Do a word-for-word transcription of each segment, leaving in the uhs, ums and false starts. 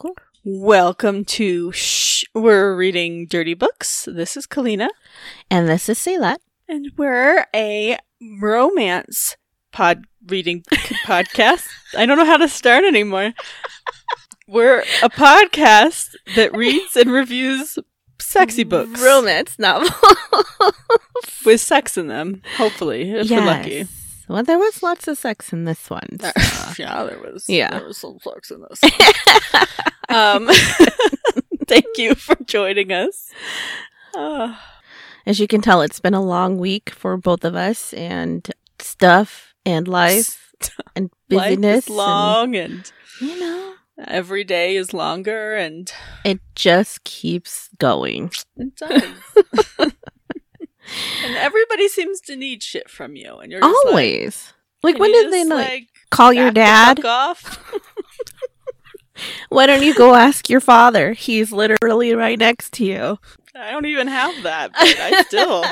cool. Welcome to Shh. We're reading Dirty Books. This is Kalina. And this is Celat. And we're a romance pod reading podcast. I don't know how to start anymore. We're a podcast that reads and reviews sexy books. Romance novels. With sex in them, hopefully, if yes. we're lucky. Well, there was lots of sex in this one. So. yeah, there was. Yeah. There was some sex in this. um, thank you for joining us. Uh, As you can tell, it's been a long week for both of us, and stuff and life and busyness. Life is long, and, and you know, every day is longer, and it just keeps going. It does. And everybody seems to need shit from you, and you're just always like, like when you did they just, like, like call your dad? The fuck off? Why don't you go ask your father? He's literally right next to you. I don't even have that, but I still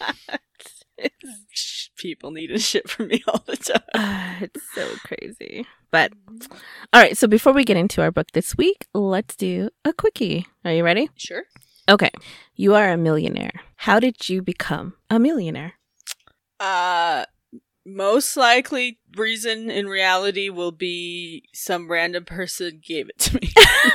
people needing shit from me all the time. Uh, it's so crazy. But all right, so before we get into our book this week, let's do a quickie. Are you ready? Sure. Okay. You are a millionaire. How did you become a millionaire? Uh, most likely reason in reality will be some random person gave it to me.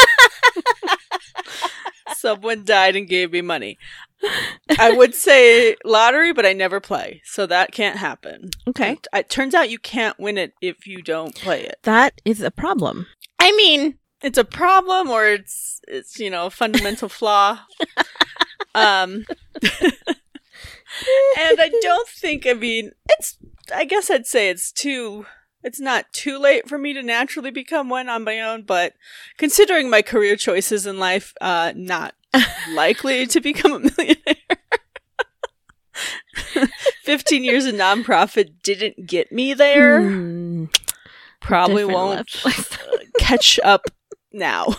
Someone died and gave me money. I would say lottery, but I never play, so that can't happen. Okay. It, it turns out you can't win it if you don't play it. That is a problem. I mean, it's a problem, or it's it's you know a fundamental flaw. Um, and I don't think. I mean, it's. I guess I'd say it's too. It's not too late for me to naturally become one on my own, but considering my career choices in life, uh, not likely to become a millionaire. Fifteen years in nonprofit didn't get me there. Hmm. Probably Different won't levels. uh, catch up now.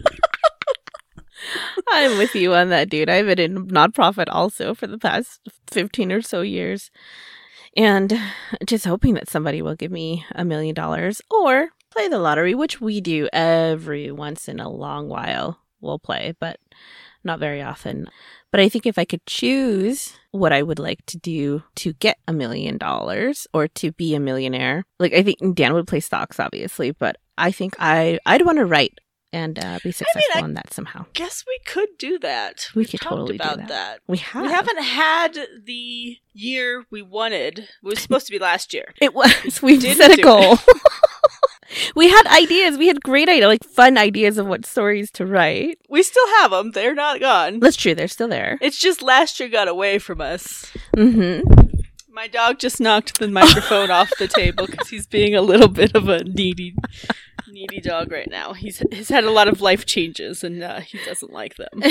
I'm with you on that, dude. I've been in nonprofit also for the past fifteen or so years. And just hoping that somebody will give me a million dollars or play the lottery, which we do every once in a long while. We'll play, but not very often. But I think if I could choose what I would like to do to get a million dollars or to be a millionaire, like I think Dan would play stocks, obviously, but I think I, I'd want to write and uh, be successful I mean, I in that somehow. Guess we could do that. We We've could talked totally do about that. that. We have. We haven't had the year we wanted. It was supposed to be last year. It was. We didn't set a do goal. We had ideas. We had great ideas, like fun ideas of what stories to write. We still have them. They're not gone. That's true. They're still there. It's just last year got away from us. Mm-hmm. My dog just knocked the microphone off the table because he's being a little bit of a needy, needy dog right now. He's he's had a lot of life changes and uh, he doesn't like them.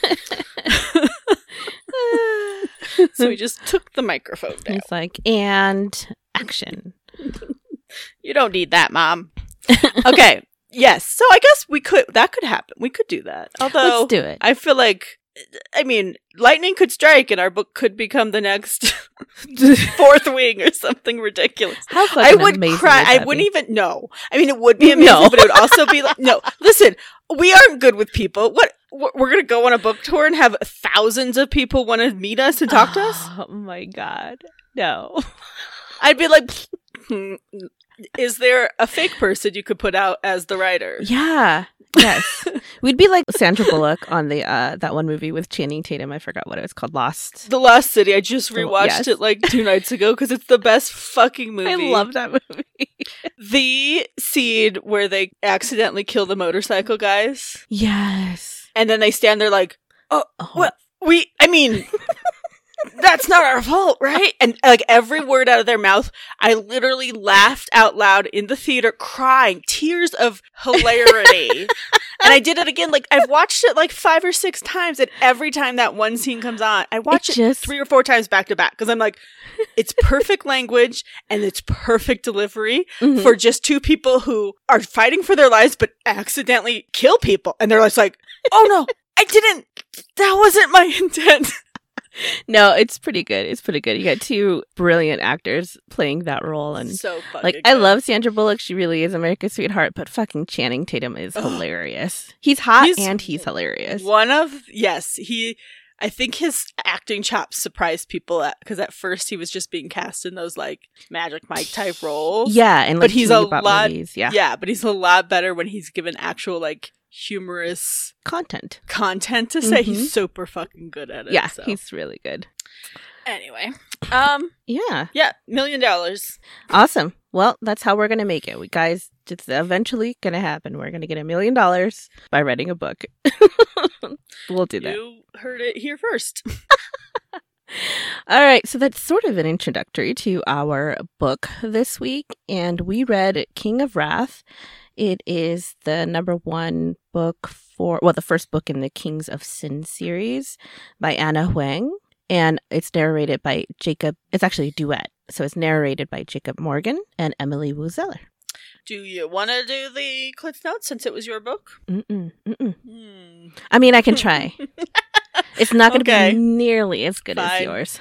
So he just took the microphone down. It's like, and action. You don't need that, Mom. Okay. Yes. So I guess we could, that could happen. We could do that. Although, Let's do it. I feel like, I mean, lightning could strike and our book could become the next Fourth Wing or something ridiculous. How I fucking would amazing cry. would I that wouldn't be? even know. I mean, it would be amazing, No. but it would also be like, no, listen, we aren't good with people. What? We're going to go on a book tour and have thousands of people want to meet us and talk to us? Oh my God. No. I'd be like, hmm, is there a fake person you could put out as the writer? Yeah. Yes. We'd be like Sandra Bullock on the uh, that one movie with Channing Tatum. I forgot what it was called. Lost. The Lost City. I just The- rewatched yes. it like two nights ago because it's the best fucking movie. I love that movie. The scene where they accidentally kill the motorcycle guys Yes. and then they stand there like, oh, Oh. what? We, I mean, that's not our fault, right? And like every word out of their mouth, I literally laughed out loud in the theater, crying, tears of hilarity. And I did it again. Like I've watched it like five or six times, and every time that one scene comes on, I watch it, It just- three or four times back to back because I'm like, it's perfect language and it's perfect delivery Mhm. for just two people who are fighting for their lives but accidentally kill people, and they're just like, oh no, I didn't. That wasn't my intent. No, it's pretty good. It's pretty good. You got two brilliant actors playing that role, and So fucking like good. I love Sandra Bullock. She really is America's sweetheart. But fucking Channing Tatum is hilarious. He's hot He's and he's hilarious. One of yes, he. I think his acting chops surprised people because at, at first he was just being cast in those like Magic Mike type roles. Yeah, and like but he's a Teeny Bop lot. movies. Yeah, yeah, but he's a lot better when he's given actual like humorous content. content to say. Mhm. He's super fucking good at it. Yeah, so. he's really good. Anyway, um, Yeah, yeah, million dollars. awesome. Well, that's how we're gonna make it. We guys, it's eventually gonna happen. We're gonna get a million dollars by writing a book. We'll do that. You heard it here first. All right, so that's sort of an introductory to our book this week, and we read King of Wrath. It is the number one book for, well, the first book in the Kings of Sin series by Anna Huang, and it's narrated by Jacob, it's actually a duet, so it's narrated by Jacob Morgan and Emily Wu Zeller. Do you want to do the Cliff Notes since it was your book? Mm-mm, mm-mm. Hmm. I mean, I can try. It's not going to Okay. be nearly as good as Fine. yours.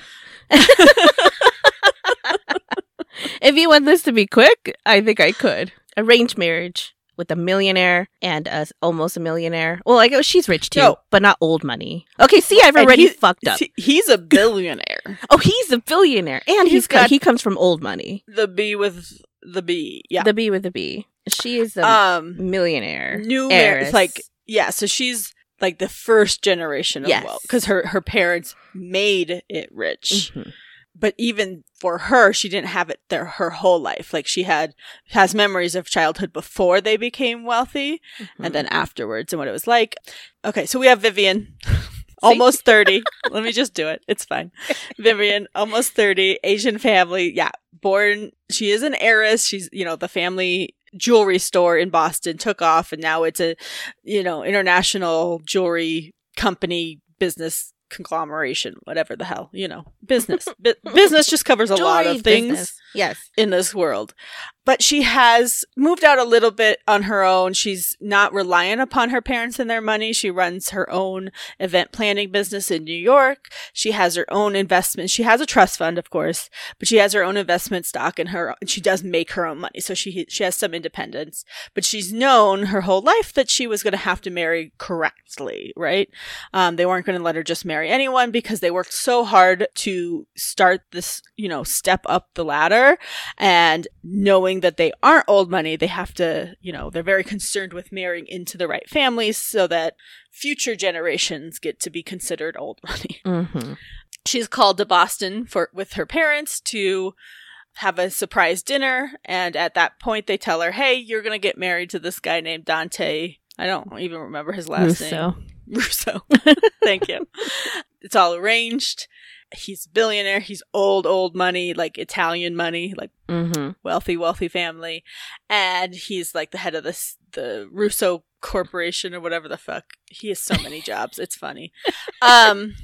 If you want this to be quick, I think I could. Arranged marriage with a millionaire and a, almost a millionaire. Well, I guess she's rich too, No. but not old money. Okay, see, I've And already he- fucked up. he- He's a billionaire. Oh, he's a billionaire, and he's, He's co- got- he comes from old money. The B with the B. Yeah. The B with the B. She is a um. millionaire. New heiress. marriage, like yeah. So she's like the first generation of Yes. wealth because her her parents made it rich. Mhm. But even for her, she didn't have it there her whole life. Like she had has memories of childhood before they became wealthy, Mhm. and then afterwards, and what it was like. Okay, so we have Vivian. Almost thirty. Let me just do it. It's fine. Vivian, almost thirty, Asian family. Yeah. Born, she is an heiress. She's, you know, the family jewelry store in Boston took off and now it's a, you know, international jewelry company business conglomeration, whatever the hell, you know, business. Bu- business just covers a lot Jewelry of things business. Yes. in this world. But she has moved out a little bit on her own. She's not reliant upon her parents and their money. She runs her own event planning business in New York. She has her own investments. She has a trust fund, of course, but she has her own investment stock in her, and she does make her own money. So she, she has some independence, but she's known her whole life that she was going to have to marry correctly, right? Um, they weren't going to let her just marry anyone because they worked so hard to start this, you know, step up the ladder, and knowing that they aren't old money, they have to, you know, they're very concerned with marrying into the right families so that future generations get to be considered old money. Mm-hmm. She's called to Boston for with her parents to have a surprise dinner, and at that point they tell her, hey, you're going to get married to this guy named Dante. I don't even remember his last Russo. name. Russo. Thank you. It's all arranged. He's a billionaire. He's old, old money, like Italian money, like Mm-hmm. wealthy, wealthy family. And he's like the head of this, the Russo Corporation or whatever the fuck. He has so many jobs. It's funny. Um,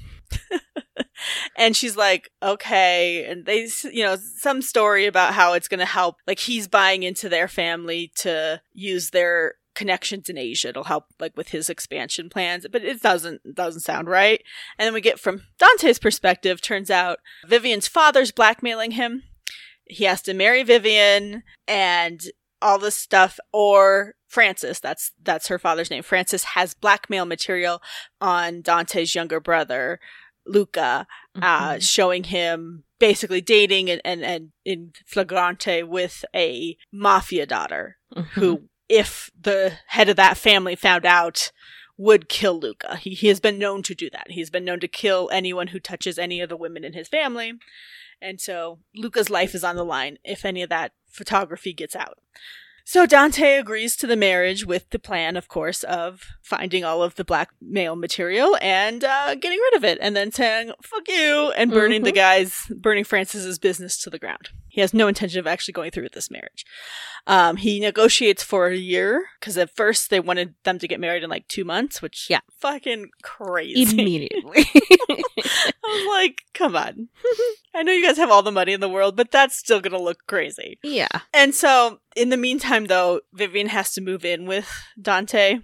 and she's like, okay. And they, s- you know, some story about how it's going to help. Like he's buying into their family to use their connections in Asia. It'll help like with his expansion plans, but it doesn't it doesn't sound right. And then we get from Dante's perspective, turns out Vivian's father's blackmailing him. He has to marry Vivian and all this stuff, or Francis, that's that's her father's name. Francis has blackmail material on Dante's younger brother, Luca, uh, Mhm. showing him basically dating and, and, and in flagrante with a mafia daughter Mm-hmm. who, if the head of that family found out, would kill Luca. He, he has been known to do that. He's been known to kill anyone who touches any of the women in his family. And so Luca's life is on the line if any of that photography gets out. So Dante agrees to the marriage with the plan, of course, of finding all of the blackmail material and uh, getting rid of it, and then saying, fuck you, and burning the Mhm. guy's, burning Francis's business to the ground. He has no intention of actually going through with this marriage. Um, he negotiates for a year, because at first they wanted them to get married in like two months, which Yeah. fucking crazy. Immediately. I was like, come on. I know you guys have all the money in the world, but that's still gonna look crazy. Yeah. And so, in the meantime, though, Vivian has to move in with Dante.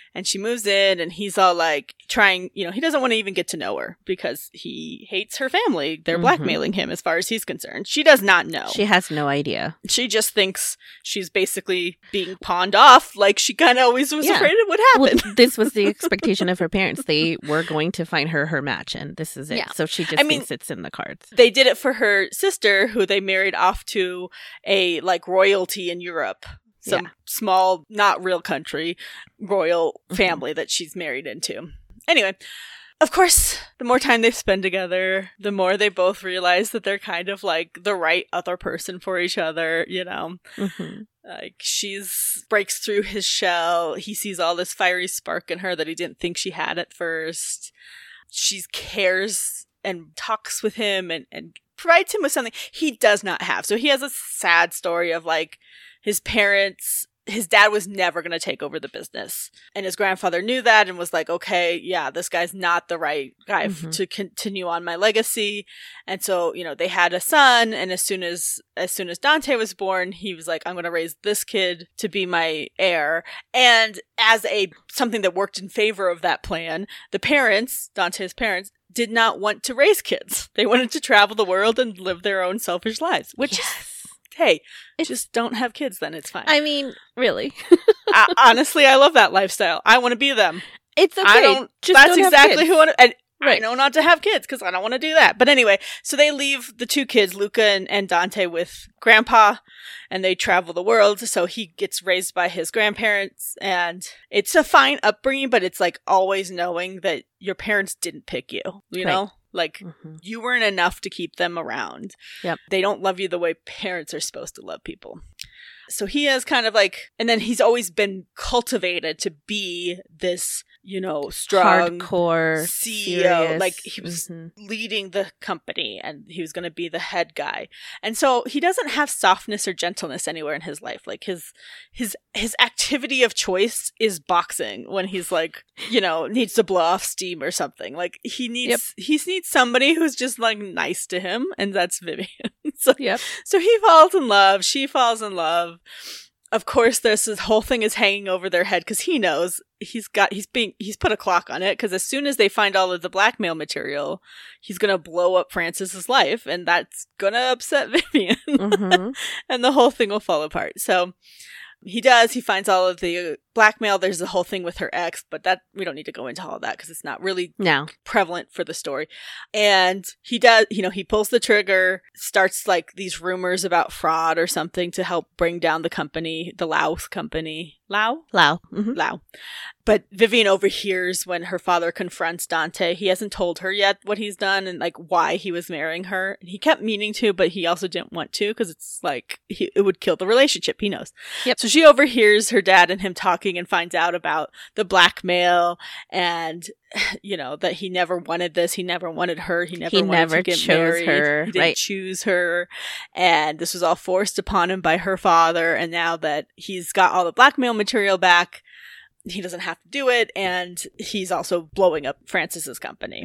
And she moves in, and he's all like trying, you know, he doesn't want to even get to know her because he hates her family. They're Mhm. blackmailing him as far as he's concerned. She does not know. She has no idea. She just thinks she's basically being pawned off, like she kind of always was Yeah. afraid it would happen. Well, this was the expectation of her parents. They were going to find her her match, and this is it. Yeah. So she just I mean- thinks it's in the cards. They did it for her sister, who they married off to a like royalty in Europe. Some Yeah. small, not real country, royal Mhm. family that she's married into. Anyway, of course, the more time they spend together, the more they both realize that they're kind of like the right other person for each other, you know? Mhm. Like, she's breaks through his shell. He sees all this fiery spark in her that he didn't think she had at first. She cares and talks with him and, and provides him with something he does not have. So he has a sad story of like his parents, his dad was never going to take over the business. And his grandfather knew that and was like, okay, yeah, this guy's not the right guy f- Mhm. to continue on my legacy. And so, you know, they had a son. And as soon as, as soon as Dante was born, he was like, I'm going to raise this kid to be my heir. And as a, something that worked in favor of that plan, the parents, Dante's parents, did not want to raise kids. They wanted to travel the world and live their own selfish lives, which is, Yes. hey, It's- just don't have kids, then it's fine. I mean, really. I, honestly, I love that lifestyle. I want to be them. It's okay. I don't. Just that's don't have exactly kids. who I, and I Right. know not to have kids because I don't want to do that. But anyway, so they leave the two kids, Luca and, and Dante, with Grandpa, and they travel the world. So he gets raised by his grandparents, and it's a fine upbringing, but it's like always knowing that your parents didn't pick you. You Right. know, like. Mhm. You weren't enough to keep them around. Yep. They don't love you the way parents are supposed to love people. So he is kind of like, and then he's always been cultivated to be this, you know, strong Hardcore C E O. serious. Like he was Mhm. leading the company and he was going to be the head guy. And so he doesn't have softness or gentleness anywhere in his life. Like his, his, his activity of choice is boxing when he's like, you know, needs to blow off steam or something. Like he needs, he needs somebody who's just like nice to him. And that's Vivian. so, Yep. so he falls in love. She falls in love. Of course, there's this whole thing is hanging over their head because he knows he's got he's being he's put a clock on it because as soon as they find all of the blackmail material, he's gonna blow up Francis's life, and that's gonna upset Vivian, Mhm. and the whole thing will fall apart. So he does. He finds all of the blackmail. There's the whole thing with her ex, but that we don't need to go into all of that because it's not really No. prevalent for the story. And he does, you know, he pulls the trigger, starts like these rumors about fraud or something to help bring down the company, the Laos company. Lao? Lao. Mhm. Lao. But Vivian overhears when her father confronts Dante. He hasn't told her yet what he's done and like why he was marrying her. He kept meaning to, but he also didn't want to because it's like he, it would kill the relationship. He knows. Yep. So she overhears her dad and him talking and finds out about the blackmail and, you know, that he never wanted this. He never wanted her. He never He wanted never to get chose married. her, He didn't right. choose her. And this was all forced upon him by her father. And now that he's got all the blackmail material back, he doesn't have to do it. And he's also blowing up Francis's company.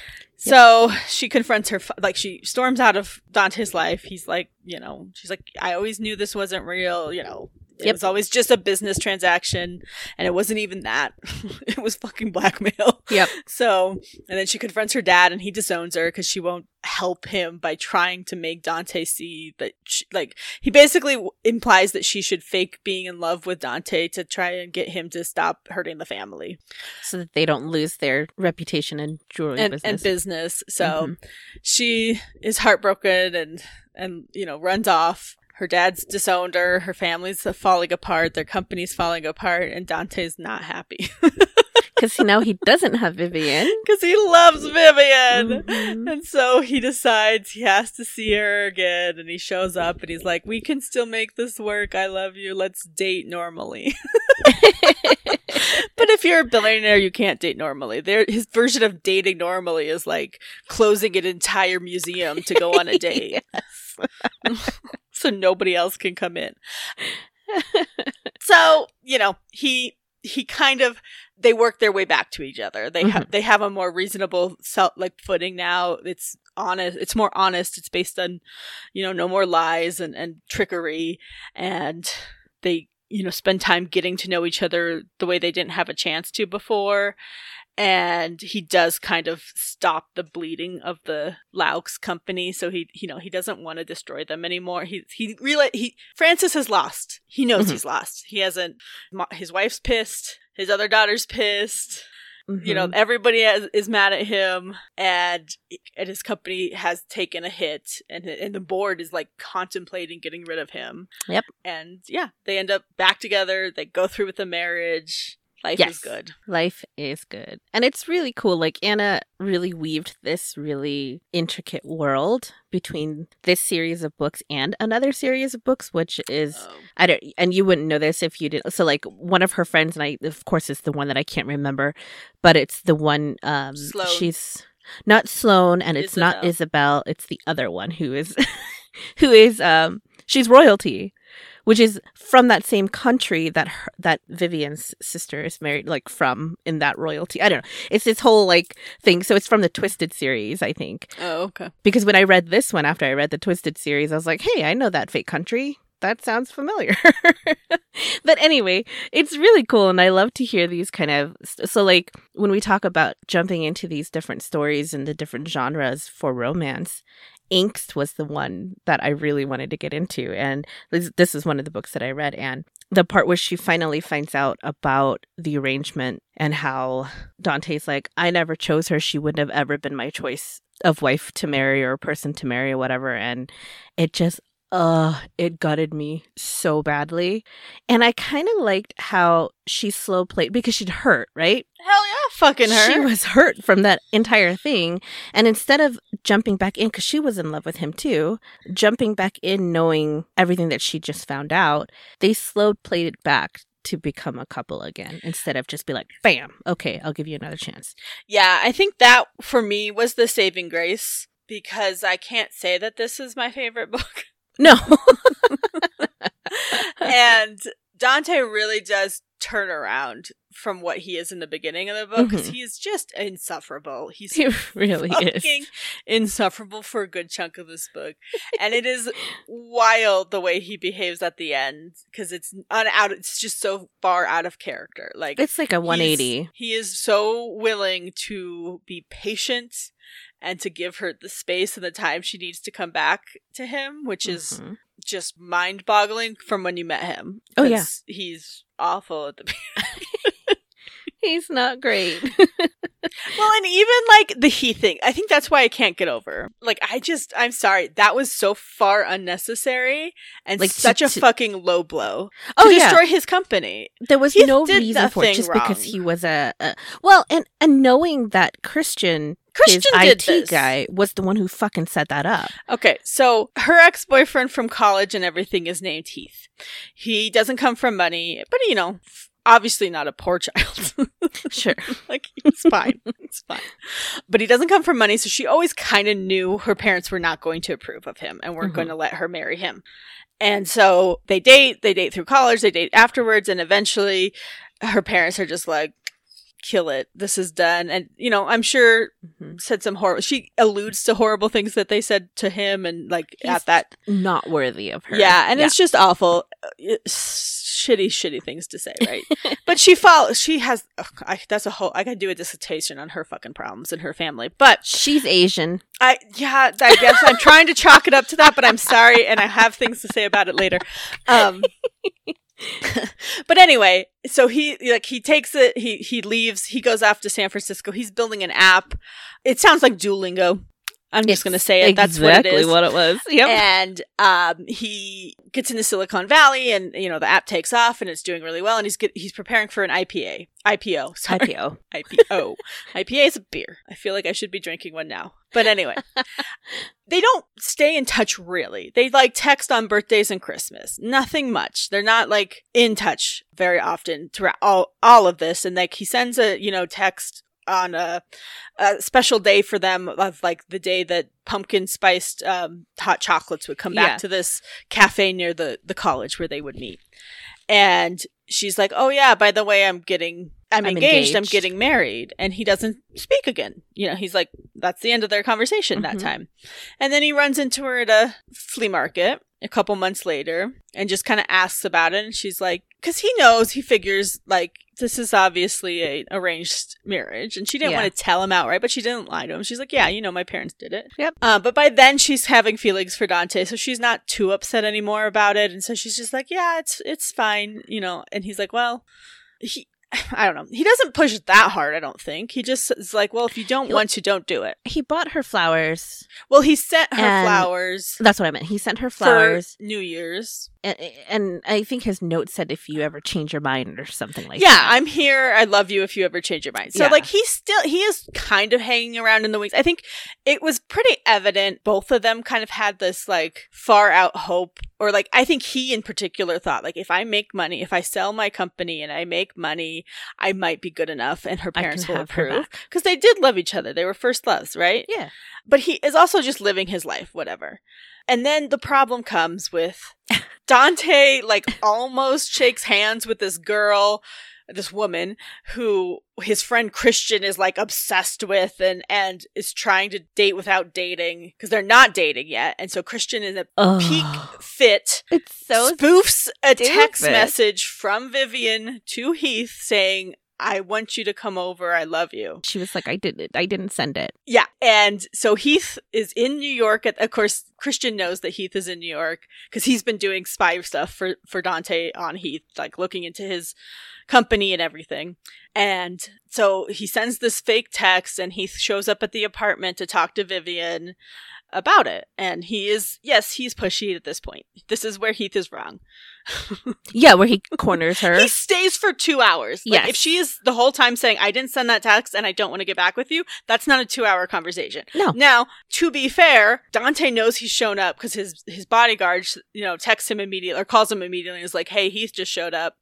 So she confronts her, fa- like she storms out of Dante's life. He's like, you know, she's like, I always knew this wasn't real, you know. It Yep. was always just a business transaction, and it wasn't even that. It was fucking blackmail. Yep. So, and then she confronts her dad, and he disowns her because she won't help him by trying to make Dante see that, she, like, he basically w- implies that she should fake being in love with Dante to try and get him to stop hurting the family So that they don't lose their reputation in jewelry and, business. and business. So Mhm. she is heartbroken and, and, you know, runs off. Her dad's disowned her. Her family's falling apart. Their company's falling apart. And Dante's not happy Because now he doesn't have Vivian. because he loves Vivian. Mhm. And so he decides he has to see her again. And he shows up and he's like, we can still make this work. I love you. Let's date normally. But if you're a billionaire, you can't date normally. There, his version of dating normally is like closing an entire museum to go on a date. Yes. So nobody else can come in. So, you know, he he kind of they work their way back to each other. They have they have a more reasonable self like footing now. It's honest, it's more honest. It's based on, you know, no more lies and, and trickery, and they you know, spend time getting to know each other the way they didn't have a chance to before. And he does kind of stop the bleeding of the Laux company. So he, you know, he doesn't want to destroy them anymore. He, he really, he, Francis has lost. He knows mm-hmm. he's lost. He hasn't, his wife's pissed. His other daughter's pissed. Mm-hmm. You know, everybody has, is mad at him, and, and his company has taken a hit, and, and the board is like contemplating getting rid of him. Yep. And yeah, they end up back together. They go through with the marriage. Life yes. is good. Life is good. And it's really cool. Like, Anna really weaved this really intricate world between this series of books and another series of books, which is, oh. I don't, and you wouldn't know this if you didn't. So, like, one of her friends, and I, of course, it's the one that I can't remember, but it's the one, um, Sloane. She's not Sloane, and it's Isabel. not Isabel. It's the other one who is, who is, um, she's royalty. Which is from that same country that her, that Vivian's sister is married, like, from, in that royalty. I don't know. It's this whole, like, thing. So it's from the Twisted series, I think. Oh, okay. Because when I read this one, after I read the Twisted series, I was like, hey, I know that fake country. That sounds familiar. But anyway, it's really cool. And I love to hear these kind of... So, like, when we talk about jumping into these different stories and the different genres for romance... Angst was the one that I really wanted to get into. And this, this is one of the books that I read. And the part where she finally finds out about the arrangement and how Dante's like, I never chose her. She wouldn't have ever been my choice of wife to marry or person to marry or whatever. And it just, uh, it gutted me so badly. And I kind of liked how she slow played because she'd hurt, right? Hell yeah, fucking her. She was hurt from that entire thing. And instead of jumping back in, because she was in love with him too, jumping back in knowing everything that she just found out, they slow played it back to become a couple again instead of just be like, bam, okay, I'll give you another chance. Yeah, I think that for me was the saving grace, because I can't say that this is my favorite book. No. And Dante really does turn around from what he is in the beginning of the book, because mm-hmm. he's just insufferable. He's he really fucking is insufferable for a good chunk of this book. And it is wild the way he behaves at the end, because it's un- out it's just so far out of character. Like, it's like a one eighty. He is so willing to be patient and to give her the space and the time she needs to come back to him, which is mm-hmm. just mind-boggling from when you met him. Oh, yeah. He's awful at the beginning. He's not great. Well, and even, like, the he thing. I think that's why I can't get over. Like, I just, I'm sorry. That was so far unnecessary and like such to, a to... fucking low blow. Oh, to yeah. destroy his company. There was he no reason for it, just wrong. because he was a, a... Well, and, and knowing that Christian... Christian his did I T this. guy was the one who fucking set that up. Okay, so her ex-boyfriend from college and everything is named Heath. He doesn't come from money, but, you know, obviously not a poor child. Sure. Like, it's fine. It's fine. But he doesn't come from money, so she always kind of knew her parents were not going to approve of him and weren't mm-hmm. going to let her marry him. And so they date, they date through college, they date afterwards, and eventually her parents are just like, kill it. This is done. And, you know, I'm sure mm-hmm. said some horrible, she alludes to horrible things that they said to him and, like, He's at that. Not worthy of her. Yeah, and yeah. it's just awful. It's shitty, shitty things to say, right? But she follows, she has, ugh, I, that's a whole, I could do a dissertation on her fucking problems in her family, but. She's Asian. I, yeah, I guess I'm trying to chalk it up to that, but I'm sorry, and I have things to say about it later. Um, but anyway, so he like he takes it, he he leaves, he goes off to San Francisco. He's building an app. It sounds like Duolingo. I'm just going to say it. That's what it is. Exactly what it was. Yep. And um, he gets into Silicon Valley, and you know the app takes off, and it's doing really well. And he's get, he's preparing for an I P A, I P O, sorry. I P O, I P O. I P A is a beer. I feel like I should be drinking one now. But anyway, they don't stay in touch really. They like text on birthdays and Christmas. Nothing much. They're not like in touch very often throughout all all of this. And like he sends a you know text on a, a special day for them of like the day that pumpkin spiced um, hot chocolates would come back yeah. to this cafe near the, the college where they would meet. And she's like, oh yeah, by the way, I'm getting, I'm, I'm engaged, engaged, I'm getting married. And he doesn't speak again. You know, he's like, that's the end of their conversation mm-hmm. that time. And then he runs into her at a flea market a couple months later and just kind of asks about it. And she's like, because he knows, he figures like this is obviously a arranged marriage. And she didn't Yeah. want to tell him outright, but she didn't lie to him. She's like, yeah, you know, my parents did it. Yep. Uh, but by then she's having feelings for Dante. So she's not too upset anymore about it. And so she's just like, yeah, it's, it's fine, you know. And he's like, well, he, I don't know. He doesn't push it that hard, I don't think. He just is like, well, if you don't want to, don't do it. He bought her flowers. Well, he sent her And flowers That's what I meant. He sent her flowers. for New Year's. And, and I think his note said, if you ever change your mind or something like Yeah, that. I'm here. I love you if you ever change your mind. So, Yeah. like, he's still, he is kind of hanging around in the wings. I think it was pretty evident both of them kind of had this, like, far out hope. Or, like, I think he in particular thought, like, if I make money, if I sell my company and I make money, I might be good enough and her I parents can will have her approve. back. Because they did love each other. They were first loves, right? Yeah. But he is also just living his life, whatever. And then the problem comes with Dante, like, almost shakes hands with this girl, this woman, who his friend Christian is, like, obsessed with and, and is trying to date without dating, because they're not dating yet. And so Christian, in a Ugh. peak fit, It's so spoofs a text stupid. message from Vivian to Heath saying, I want you to come over. I love you. She was like, I didn't, I didn't send it. Yeah. And so Heath is in New York. At, of course, Christian knows that Heath is in New York because he's been doing spy stuff for, for Dante on Heath, like looking into his company and everything. And so he sends this fake text and Heath shows up at the apartment to talk to Vivian about it. And he is, yes, he's pushy at this point. This is where Heath is wrong. Yeah, where he corners her. He stays for two hours. Like, Yes. if she is the whole time saying, I didn't send that text and I don't want to get back with you, that's not a two hour conversation. No. Now, to be fair, Dante knows he's shown up because his, his bodyguard, you know, texts him immediately or calls him immediately and is like, hey, Heath just showed up.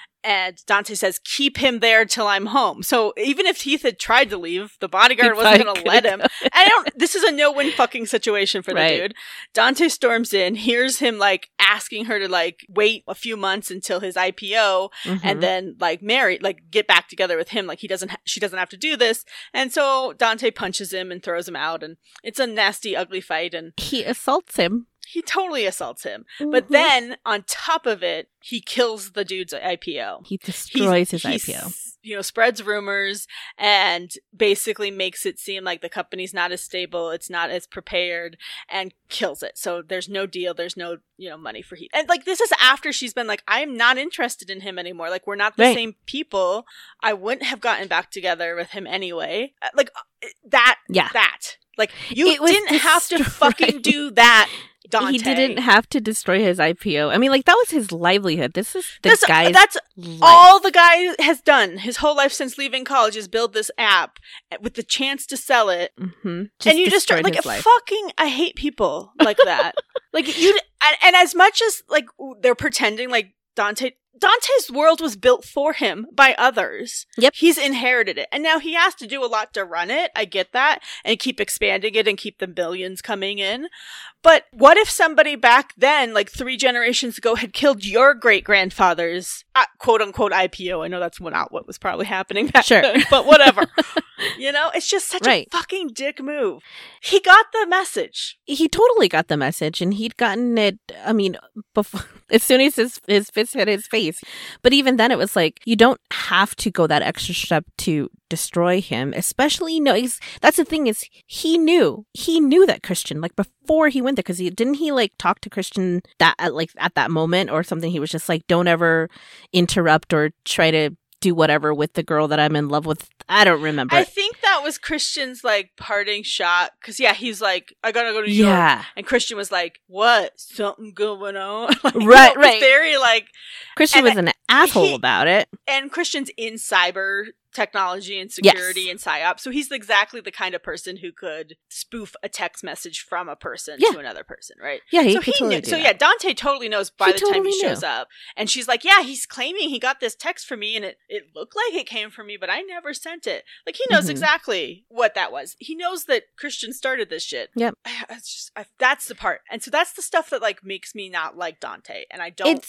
And Dante says, keep him there till I'm home. So even if Heath had tried to leave, the bodyguard He wasn't probably going to let him. I don't, this is a no-win fucking situation for the Right. dude. Dante storms in, hears him, like, asking her to, like, wait a few months until his I P O Mhm. and then, like, marry, like, get back together with him. Like, he doesn't, ha- she doesn't have to do this. And so Dante punches him and throws him out. And it's a nasty, ugly fight. And He assaults him. he totally assaults him. But Mhm. then, on top of it, he kills the dude's I P O. He destroys He's- his he's, I P O. You know, spreads rumors and basically makes it seem like the company's not as stable, it's not as prepared, and kills it. So there's no deal, there's no, you know, money for Heath. And like, this is after she's been like, I'm not interested in him anymore. Like, we're not the Right. same people. I wouldn't have gotten back together with him anyway. Uh, Like, uh, that, Yeah. that. Like, you It was didn't have to destroying- fucking do that, Dante. He didn't have to destroy his I P O. I mean, like, that was his livelihood. This is this That's, guy's that's life. all the guy has done his whole life since leaving college is build this app with the chance to sell it. Mm-hmm. And you just start like, his life. fucking, I hate people like that. Like, you, and, and as much as, like, they're pretending like Dante, Dante's world was built for him by others. Yep. He's inherited it. And now he has to do a lot to run it. I get that. And keep expanding it and keep the billions coming in. But what if somebody back then, like three generations ago, had killed your great grandfather's uh, quote unquote I P O? I know that's not what was probably happening back Sure. then, but whatever. You know, it's just such Right. a fucking dick move. He got the message. He totally got the message, and he'd gotten it. I mean, before as soon as his his fist hit his face. But even then, it was like, you don't have to go that extra step to destroy him. Especially, no, he's, that's the thing is, he knew he knew that Christian, like, before he went there, because he didn't he like talk to Christian that at, like at that moment or something. He was just like, don't ever interrupt or try to do whatever with the girl that I'm in love with. I don't remember. I think that was Christian's, like, parting shot. Because, yeah, he's like, I gotta go to New York. yeah. And Christian was like, what? Something going on? Like, you Right, know, it was right. very, like, Christian and was an asshole he- about it. and Christian's in cyber technology and security Yes. and psyop. So he's exactly the kind of person who could spoof a text message from a person Yeah. to another person, right? Yeah, he so could he totally knew. do So that. yeah, Dante totally knows by He the time totally he shows knew. up. And she's like, yeah, he's claiming he got this text from me and it, it looked like it came from me, but I never sent it. Like, he knows Mhm. exactly what that was. He knows that Christian started this shit. Yep. I- It's just, I, that's the part. And so that's the stuff that, like, makes me not like Dante. And I don't It's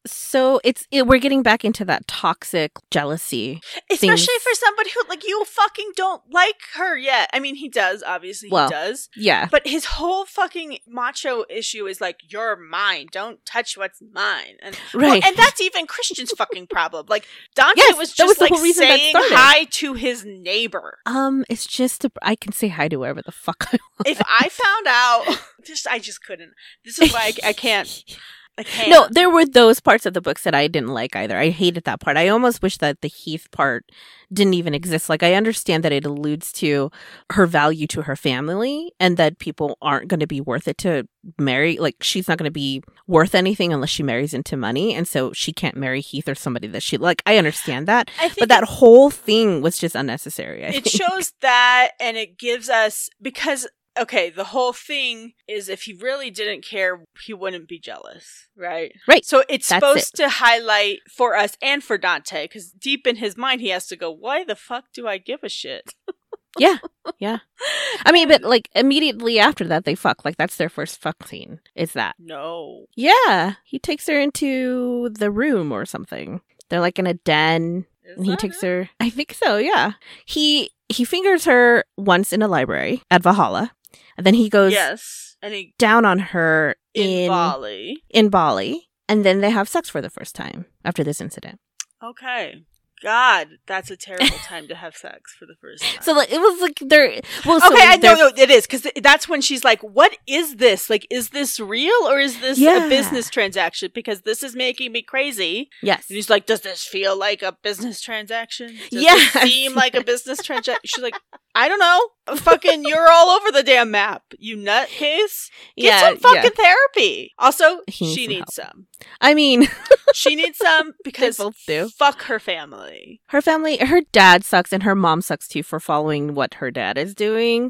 So it's it, we're getting back into that toxic jealousy. Especially things. for somebody who, like, you fucking don't like her yet. I mean, he does, obviously, Well, he does. Yeah. But his whole fucking macho issue is, like, you're mine. Don't touch what's mine. And, Right. well, and that's even Christian's fucking problem. Like, Dante Yes, was that just, was the like, whole reason that saying started. hi to his neighbor. Um, it's just, a, I can say hi to whoever the fuck I want. If I found out, just I just couldn't. This is why I, I can't. I can't. No, there were those parts of the books that I didn't like either. I hated that part. I almost wish that the Heath part didn't even exist. Like, I understand that it alludes to her value to her family and that people aren't going to be worth it to marry. Like, she's not going to be worth anything unless she marries into money. And so she can't marry Heath or somebody that she, like, I understand that. I think But that it, whole thing was just unnecessary. I it think. shows that, and it gives us, because, okay, the whole thing is if he really didn't care, he wouldn't be jealous, right? Right. So it's That's supposed it. to highlight for us and for Dante, because deep in his mind, he has to go, why the fuck do I give a shit? Yeah. Yeah. I mean, but like immediately after that, they fuck. Like, that's their first fuck scene. Is that? No. Yeah. He takes her into the room or something. They're like in a den. Is And he that takes it? her. I think so. Yeah. He he fingers her once in a library at Valhalla, and then he goes Yes. And he, down on her in, in Bali. in Bali, and then they have sex for the first time after this incident. Okay. God, that's a terrible time to have sex for the first time. So like it was like they're well. So Okay, I they're- know, no, it is, because that's when she's like, what is this? Like, is this real or is this Yeah. a business transaction? Because this is making me crazy. Yes. And he's like, does this feel like a business transaction? Does Yes. this seem like a business transaction? She's like, I don't know. Fucking, you're all over the damn map, you nutcase. Get yeah. some fucking yeah. therapy. Also, He needs she some needs some. I mean, She needs some because both do. fuck her family. her family, her dad sucks, and her mom sucks too for following what her dad is doing.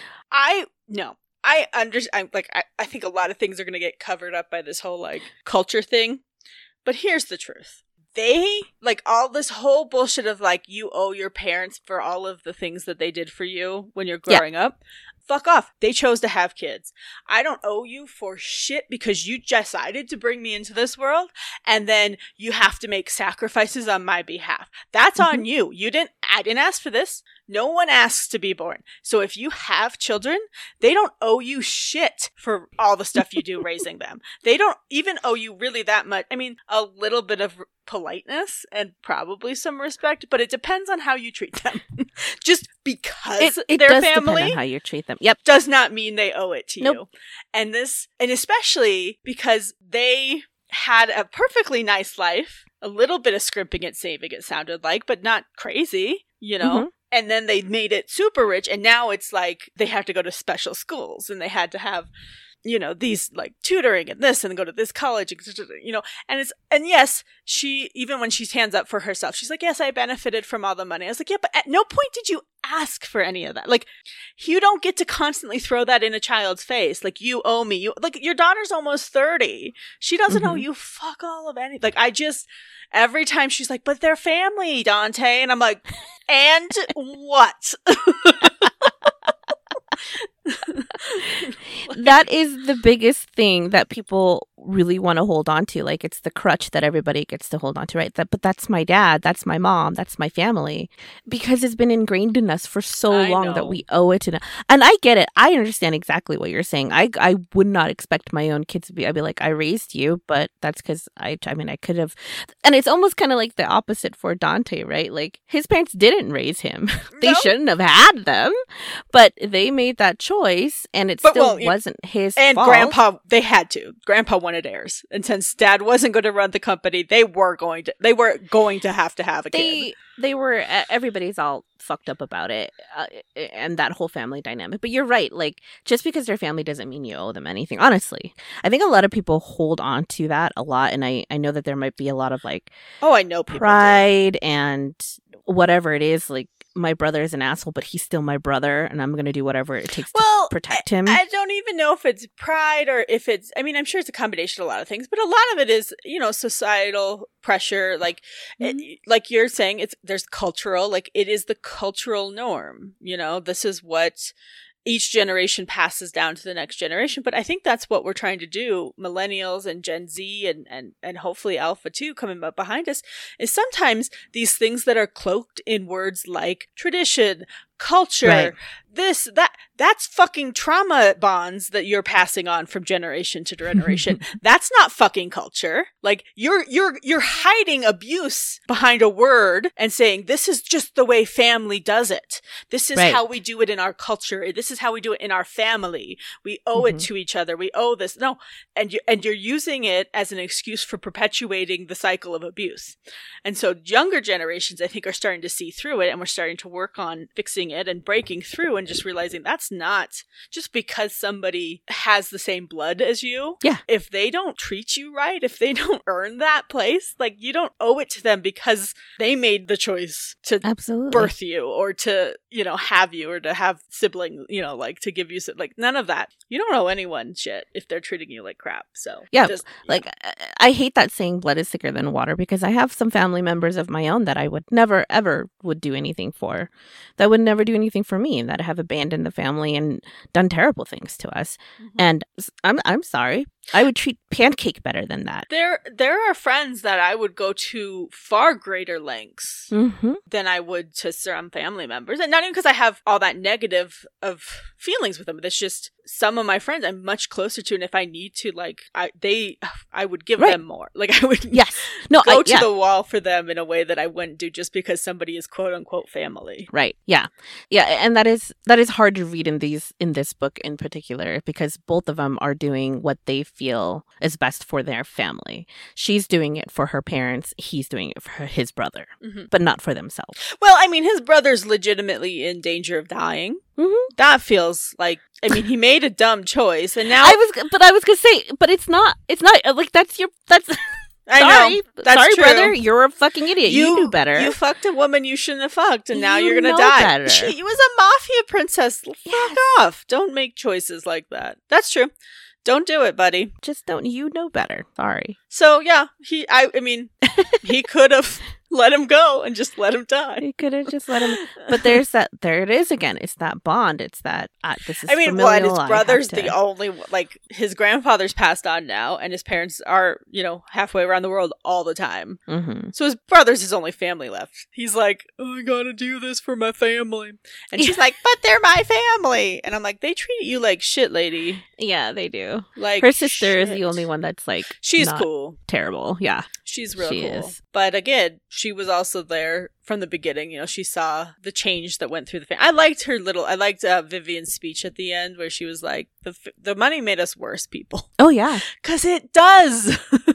I, no. I understand. Like, I, I think a lot of things are going to get covered up by this whole, like, culture thing. But here's the truth. They, like, all this whole bullshit of, like, you owe your parents for all of the things that they did for you when you're Yeah. growing up. Fuck off. They chose to have kids. I don't owe you for shit because you decided to bring me into this world, and then you have to make sacrifices on my behalf. That's on you. You didn't, I didn't ask for this. No one asks to be born. So if you have children, they don't owe you shit for all the stuff you do raising them. They don't even owe you really that much. I mean, a little bit of politeness and probably some respect, but it depends on how you treat them. Just because It, it they're does family depend on how you treat them. Yep. does not mean they owe it to Nope. you. And this, and especially because they had a perfectly nice life, a little bit of scrimping and saving, it sounded like, but not crazy, you know? Mhm. And then they made it super rich, and now it's like they have to go to special schools, and they had to have, you know, these like tutoring and this, and go to this college, you know, and it's, and yes, she, even when she stands up for herself, she's like, yes, I benefited from all the money. I was like, yeah, but at no point did you ask for any of that. Like, you don't get to constantly throw that in a child's face. Like, you owe me. You, like, your daughter's almost thirty. She doesn't owe Mhm. you fuck all of anything. Like, I just, every time she's like, but they're family, Dante. And I'm like, and what? That is the biggest thing that people really want to hold on to. Like, it's the crutch that everybody gets to hold on to, right? That, but that's my dad, that's my mom, that's my family, because it's been ingrained in us for so I long know. that we owe it to them. And I get it. I understand exactly what you're saying. I I would not expect my own kids to be. I'd be like, I raised you, but that's because I. I mean, I could have. And it's almost kind of like the opposite for Dante, right? Like, his parents didn't raise him. They No. shouldn't have had them, but they made that choice, and it But, still well, you- wasn't his And fault. grandpa, they had to. Grandpa wanted heirs. And since dad wasn't going to run the company, they were going to, they were going to have to have a kid. they they were e- everybody's all fucked up about it, uh, and that whole family dynamic. But you're right. Like, just because they're family doesn't mean you owe them anything. Honestly, I think a lot of people hold on to that a lot, and I I know that there might be a lot of like Oh, I know people. do. pride and whatever it is. Like, my brother is an asshole, but he's still my brother, and I'm gonna do whatever it takes Well, to protect him. I don't even know if it's pride or if it's, I mean, I'm sure it's a combination of a lot of things, but a lot of it is, you know, societal pressure. Like, it, like you're saying, it's, there's cultural, like, it is the cultural norm. You know, this is what each generation passes down to the next generation. But I think that's what we're trying to do, millennials and Gen Z and, and, and hopefully Alpha too coming up behind us, is sometimes these things that are cloaked in words like tradition, culture, Right. this, that, that's fucking trauma bonds that you're passing on from generation to generation. That's not fucking culture. Like, you're, you're, you're hiding abuse behind a word and saying, this is just the way family does it. This is Right. how we do it in our culture. This is how we do it in our family. We owe it Mhm. to each other. We owe this. No. And you, and you're using it as an excuse for perpetuating the cycle of abuse. And so younger generations, I think, are starting to see through it, and we're starting to work on fixing it and breaking through and just realizing that's not just because somebody has the same blood as you. Yeah. If they don't treat you right, if they don't earn that place, like, you don't owe it to them because they made the choice to Absolutely. birth you or to, you know, have you or to have sibling, you know, like to give you, si- like, none of that. You don't owe anyone shit if they're treating you like crap. So Yeah, just, Like, I- I hate that saying blood is thicker than water, because I have some family members of my own that I would never, ever would do anything for, that would never do anything for me, that have abandoned the family and done terrible things to us. Mhm. And s- I'm, I'm sorry. I would treat Pancake better than that. There, there are friends that I would go to far greater lengths Mm-hmm. than I would to some family members. And not even because I have all that negative of feelings with them. It's just some of my friends I'm much closer to. And if I need to, like, I, they, I would give Right. them more. Like, I would Yes. No, go I, to yeah. the wall for them in a way that I wouldn't do just because somebody is quote unquote family. Right. Yeah. Yeah. And that is that is hard to read in these in this book in particular, because both of them are doing what they feel is best for their family. She's doing it for her parents. He's doing it for his brother, Mhm. but not for themselves. Well, I mean, his brother's legitimately in danger of dying. Mm-hmm. That feels like, I mean, he made a dumb choice, and now I was, but I was gonna say, but it's not. It's not like that's your. That's I sorry, know that's sorry, true. brother. You're a fucking idiot. You, knew better. You fucked a woman you shouldn't have fucked, and now You you're gonna know die. better. She was a mafia princess. Fuck Yes. off! Don't make choices like that. That's true. Don't do it, buddy. Just don't. You know better. Sorry. So yeah, he. I. I mean, he could have let him go and just let him die. You could have just let him. But there's that. There it is again. It's that bond. It's that. Uh, this is. I mean, familial. what? His I have brother's to- the only, like, his grandfather's passed on now, and his parents are, you know, halfway around the world all the time. Mhm. So his brother's his only family left. He's like, oh, I gotta do this for my family. And she's like, but they're my family. And I'm like, they treat you like shit, lady. Yeah, they do. Like, Her sister is the shit. only one that's like. She's not cool. Terrible. Yeah. She's real She cool. is. But again, she was also there from the beginning. You know, she saw the change that went through the family. I liked her little, I liked uh, Vivian's speech at the end where she was like, the, f- the money made us worse people. Oh yeah. Because it does.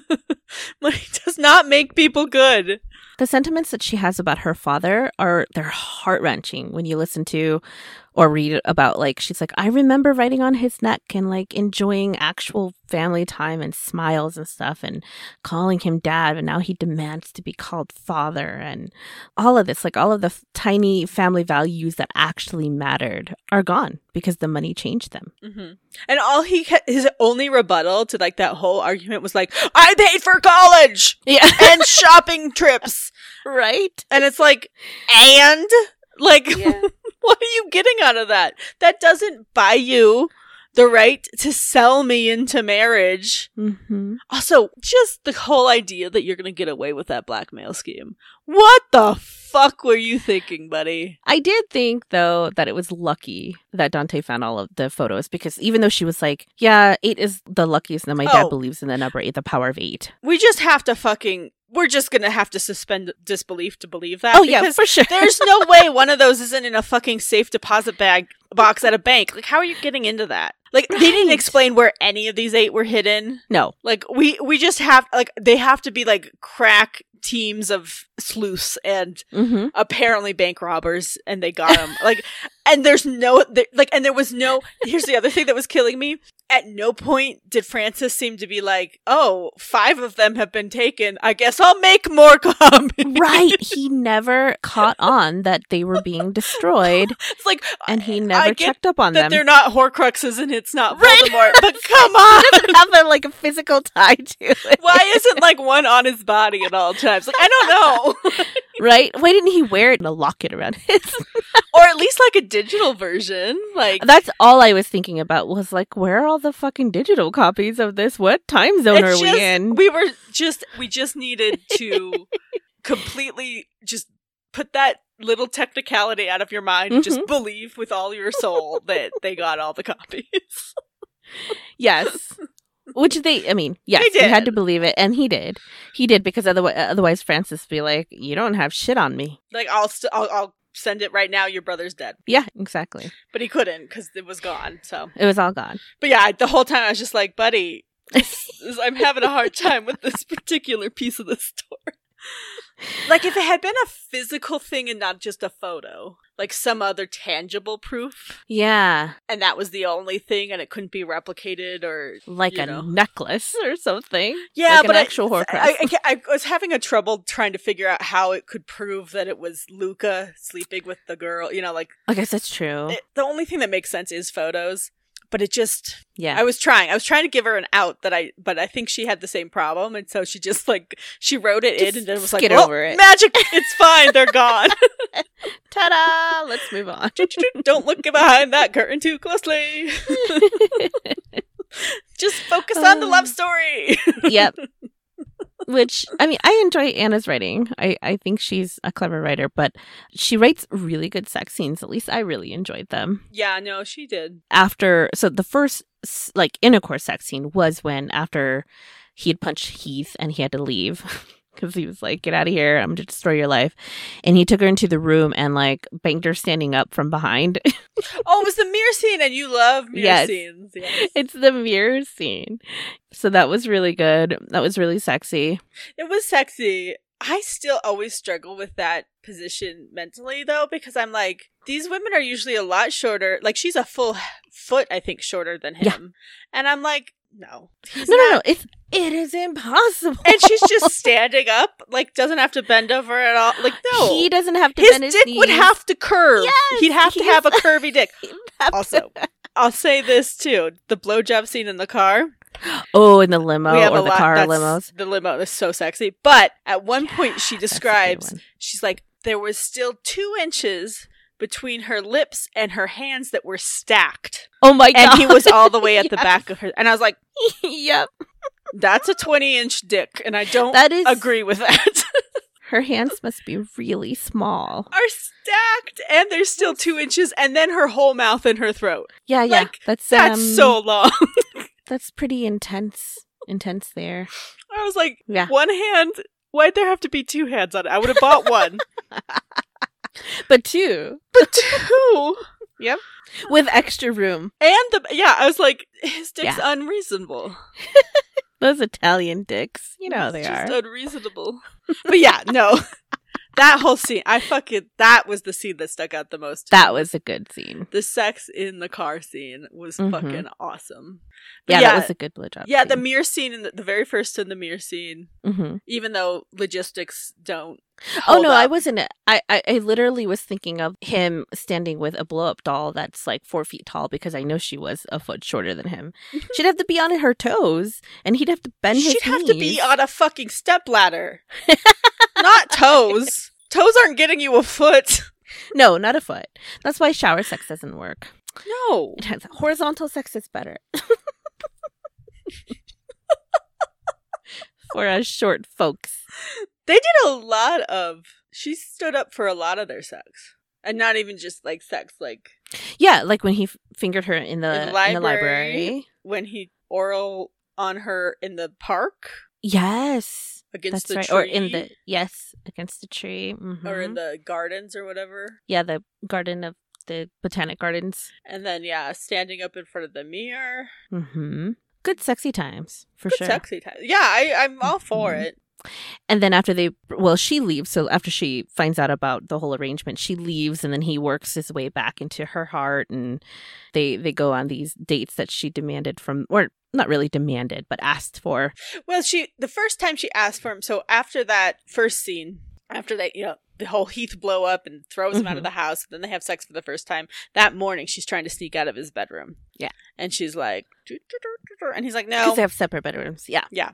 Money does not make people good. The sentiments that she has about her father are they're heart wrenching when you listen to or read about, like, she's like, I remember riding on his neck and like enjoying actual family time and smiles and stuff and calling him dad, and now he demands to be called father, and all of this, like all of the f- tiny family values that actually mattered are gone because the money changed them. Mm-hmm. And all he, ha- his only rebuttal to like that whole argument was like, I paid for college Yeah. and shopping trips. Right? And it's like, and? Like, Yeah. what are you getting out of that? That doesn't buy you the right to sell me into marriage. Mm-hmm. Also, just the whole idea that you're going to get away with that blackmail scheme. What the fuck were you thinking, buddy? I did think, though, that it was lucky that Dante found all of the photos, because even though she was like, yeah, eight is the luckiest, and my dad Oh. believes in the number eight, the power of eight. We just have to fucking, we're just going to have to suspend disbelief to believe that. Oh, yeah, because for sure. there's no way one of those isn't in a fucking safe deposit bag box at a bank. Like, how are you getting into that? Like, they didn't Right. explain where any of these eight were hidden. No. Like, we we just have, like, they have to be, like, crack teams of sleuths and Mm-hmm. apparently bank robbers, and they got them. Like, and there's no, there, like, and there was no, here's the other thing that was killing me. At no point did Francis seem to be like, oh, five of them have been taken. I guess I'll make more copies. Right. He never caught on that they were being destroyed, It's like, and he I never get checked up on that them. they're not Horcruxes and it's not Right. Voldemort, but come He on. doesn't have a, like a physical tie to it. Why isn't like one on his body at all times? Like, I don't know. know. Right? Why didn't he wear it in a locket around his? Or at least like a digital version. Like That's all I was thinking about was like, where are all the fucking digital copies of this? What time zone it's are just, we in? We were just we just needed to completely just put that little technicality out of your mind. Mm-hmm. Just believe with all your soul that they got all the copies. Yes. Which they, I mean, yes, They you had did. to believe it, and he did. He did because otherwise, otherwise Francis would be like, "You don't have shit on me." Like I'll st- I'll, I'll send it right now. Your brother's dead, Yeah, exactly. but he couldn't because it was gone. So, It was all gone. but yeah, the whole time I was just like, buddy, this is- I'm having a hard time with this particular piece of the story. Like if it had been a physical thing and not just a photo, like some other tangible proof, Yeah, and that was the only thing, and it couldn't be replicated, or like you a know. necklace or something. Yeah, like but an I- actual Horcrux. I, I, I was having a trouble trying to figure out how it could prove that it was Luca sleeping with the girl. You know, like I guess that's true. it, the only thing that makes sense is photos. But it just, yeah, I was trying. I was trying to give her an out that I, but I think she had the same problem, and so she just like she wrote it Just in and then was like, skid well, over it. magic, it's fine, they're gone. ta-da! Let's move on. Don't look behind that curtain too closely. Just focus on the love story. Yep. Which, I mean, I enjoy Anna's writing. I, I think she's a clever writer, but she writes really good sex scenes. At least I really enjoyed them. Yeah, no, she did. After, so the first, s- like, intercourse sex scene was when, after he had punched Heath and he had to leave. Because he was like, get out of here, I'm going to destroy your life. And he took her into the room and, like, banged her standing up from behind. Oh, it was the mirror scene, and you love mirror Yes. scenes. Yes. It's the mirror scene. So that was really good. That was really sexy. It was sexy. I still always struggle with that position mentally, though, because I'm like, these women are usually a lot shorter. Like, she's a full foot, I think, shorter than him. Yeah. And I'm like, no. he's No, no, not. no. It's, it is impossible. And she's just standing up, like, doesn't have to bend over at all. Like, no. He doesn't have to his bend his dick knees. would have to curve. Yes, He'd have to he's- have a curvy dick. He'd have to- Also, I'll say this, too. The blowjob scene in the car. Oh, in the limo we have or a the lot. car That's- limos. The limo is so sexy. But at one point, she That's a good describes, one. she's like, there was still two inches between her lips and her hands that were stacked. Oh my god. And he was all the way at the Yes. back of her. And I was like, Yep. that's a twenty inch dick. And I don't That is agree with that. Her hands must be really small. Are stacked and there's still two inches and then her whole mouth and her throat. Yeah, yeah. Like, that's That's um, so long. that's pretty intense. Intense there. I was like, Yeah. one hand. Why'd there have to be two hands on it? I would have bought one. But two. But two. With extra room. And the, yeah, I was like, his dick's Yeah. unreasonable. Those Italian dicks. You know how they It's just are. unreasonable. But yeah, no. That whole scene, I fucking, that was the scene that stuck out the most. That was a good scene. The sex in the car scene was Mhm. fucking awesome. But Yeah, yeah, that was a good blowjob. yeah, the mirror scene, in the, the very first in the mirror scene, hmm even though logistics don't. Oh hold no, I up. wasn't. I, I I literally was thinking of him standing with a blow up doll that's like four feet tall because I know she was a foot shorter than him. She'd have to be on her toes, and he'd have to bend his She'd have to be knees. on a fucking stepladder, not toes. Toes aren't getting you a foot. No, not a foot. That's why shower sex doesn't work. No. It has horizontal sex is better. For us short folks. They did a lot of. She stood up for a lot of their sex, and not even just like sex, like Yeah, like when he f- fingered her in the, In the in the library. library. when he oral on her in the park Yes, against that's the right. tree, Or in the yes against the tree, mm-hmm. or in the gardens or whatever. yeah the garden of the botanic gardens. And then yeah, standing up in front of the mirror. Mm-hmm. Good sexy times for Good sure. sexy time. Yeah, I, I'm all for Mhm. it. And then after they, well, she leaves. So after she finds out about the whole arrangement, she leaves, and then he works his way back into her heart, and they they go on these dates that she demanded from, or not really demanded, but asked for. Well, she the first time she asked for him. So after that first scene, after that, you know, the whole Heath blow up and throws him out of Mhm. the house. Then they have sex for the first time. That morning, she's trying to sneak out of his bedroom. Yeah. And she's like, "Doo, doo, doo, doo, doo," and he's like, Because no. they have separate bedrooms. Yeah. Yeah.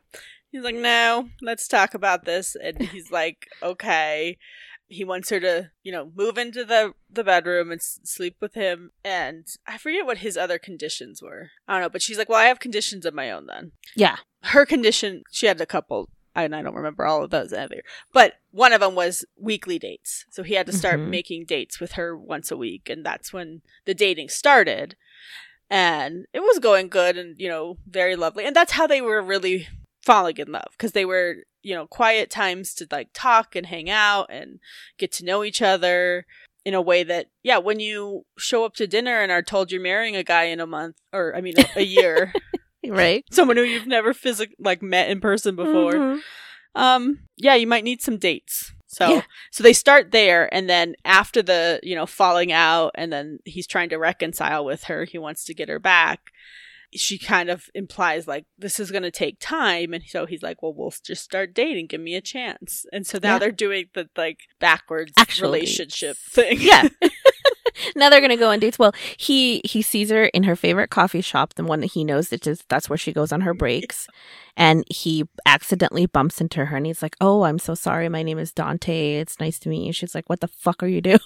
He's like, no, let's talk about this. And he's like, okay. He wants her to, you know, move into the, the bedroom and s- sleep with him. And I forget what his other conditions were. I don't know. But she's like, well, I have conditions of my own then. Yeah. Her condition, she had a couple, and I don't remember all of those either. But one of them was weekly dates. So he had to start Mhm. making dates with her once a week. And that's when the dating started. And it was going good and, you know, very lovely. And that's how they were really falling in love. Because they were, you know, quiet times to like talk and hang out and get to know each other in a way that, yeah, when you show up to dinner and are told you're marrying a guy in a month, or I mean, a, a year, Right. someone who you've never physically like met in person before, Mhm. um, yeah, you might need some dates. So, Yeah. so they start there, and then after the, you know, falling out, and then he's trying to reconcile with her. He wants to get her back. She kind of implies like this is going to take time, and so he's like, "Well, we'll just start dating. Give me a chance." And so now Yeah. they're doing the like backwards Actual relationship dates. thing. Yeah. Now they're gonna go on dates. Well, he he sees her in her favorite coffee shop, the one that he knows that just that's where she goes on her breaks, and he accidentally bumps into her, and he's like, "Oh, I'm so sorry. My name is Dante. It's nice to meet you." She's like, "What the fuck are you doing?"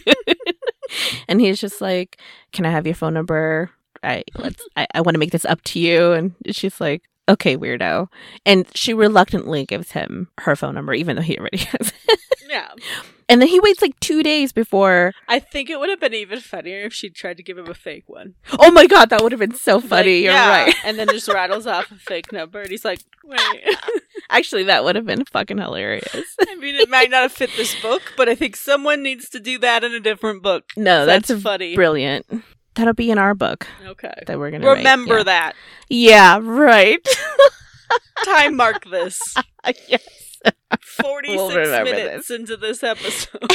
And he's just like, "Can I have your phone number? I let's I, I want to make this up to you." And she's like, "Okay, weirdo." And she reluctantly gives him her phone number, even though he already has it. Yeah. And then he waits like two days before. I think it would have been even funnier if she tried to give him a fake one. Oh my god, that would have been so funny. Like, You're yeah. right. And then just rattles off a fake number, and he's like, "Wait." Actually, that would have been fucking hilarious. I mean, it might not have fit this book, but I think someone needs to do that in a different book. No, That's, that's, funny. brilliant. That'll be in our book Okay. that we're gonna write. Remember Yeah. that. Yeah, right. Time mark this. Yes. forty-six We'll remember minutes into this episode.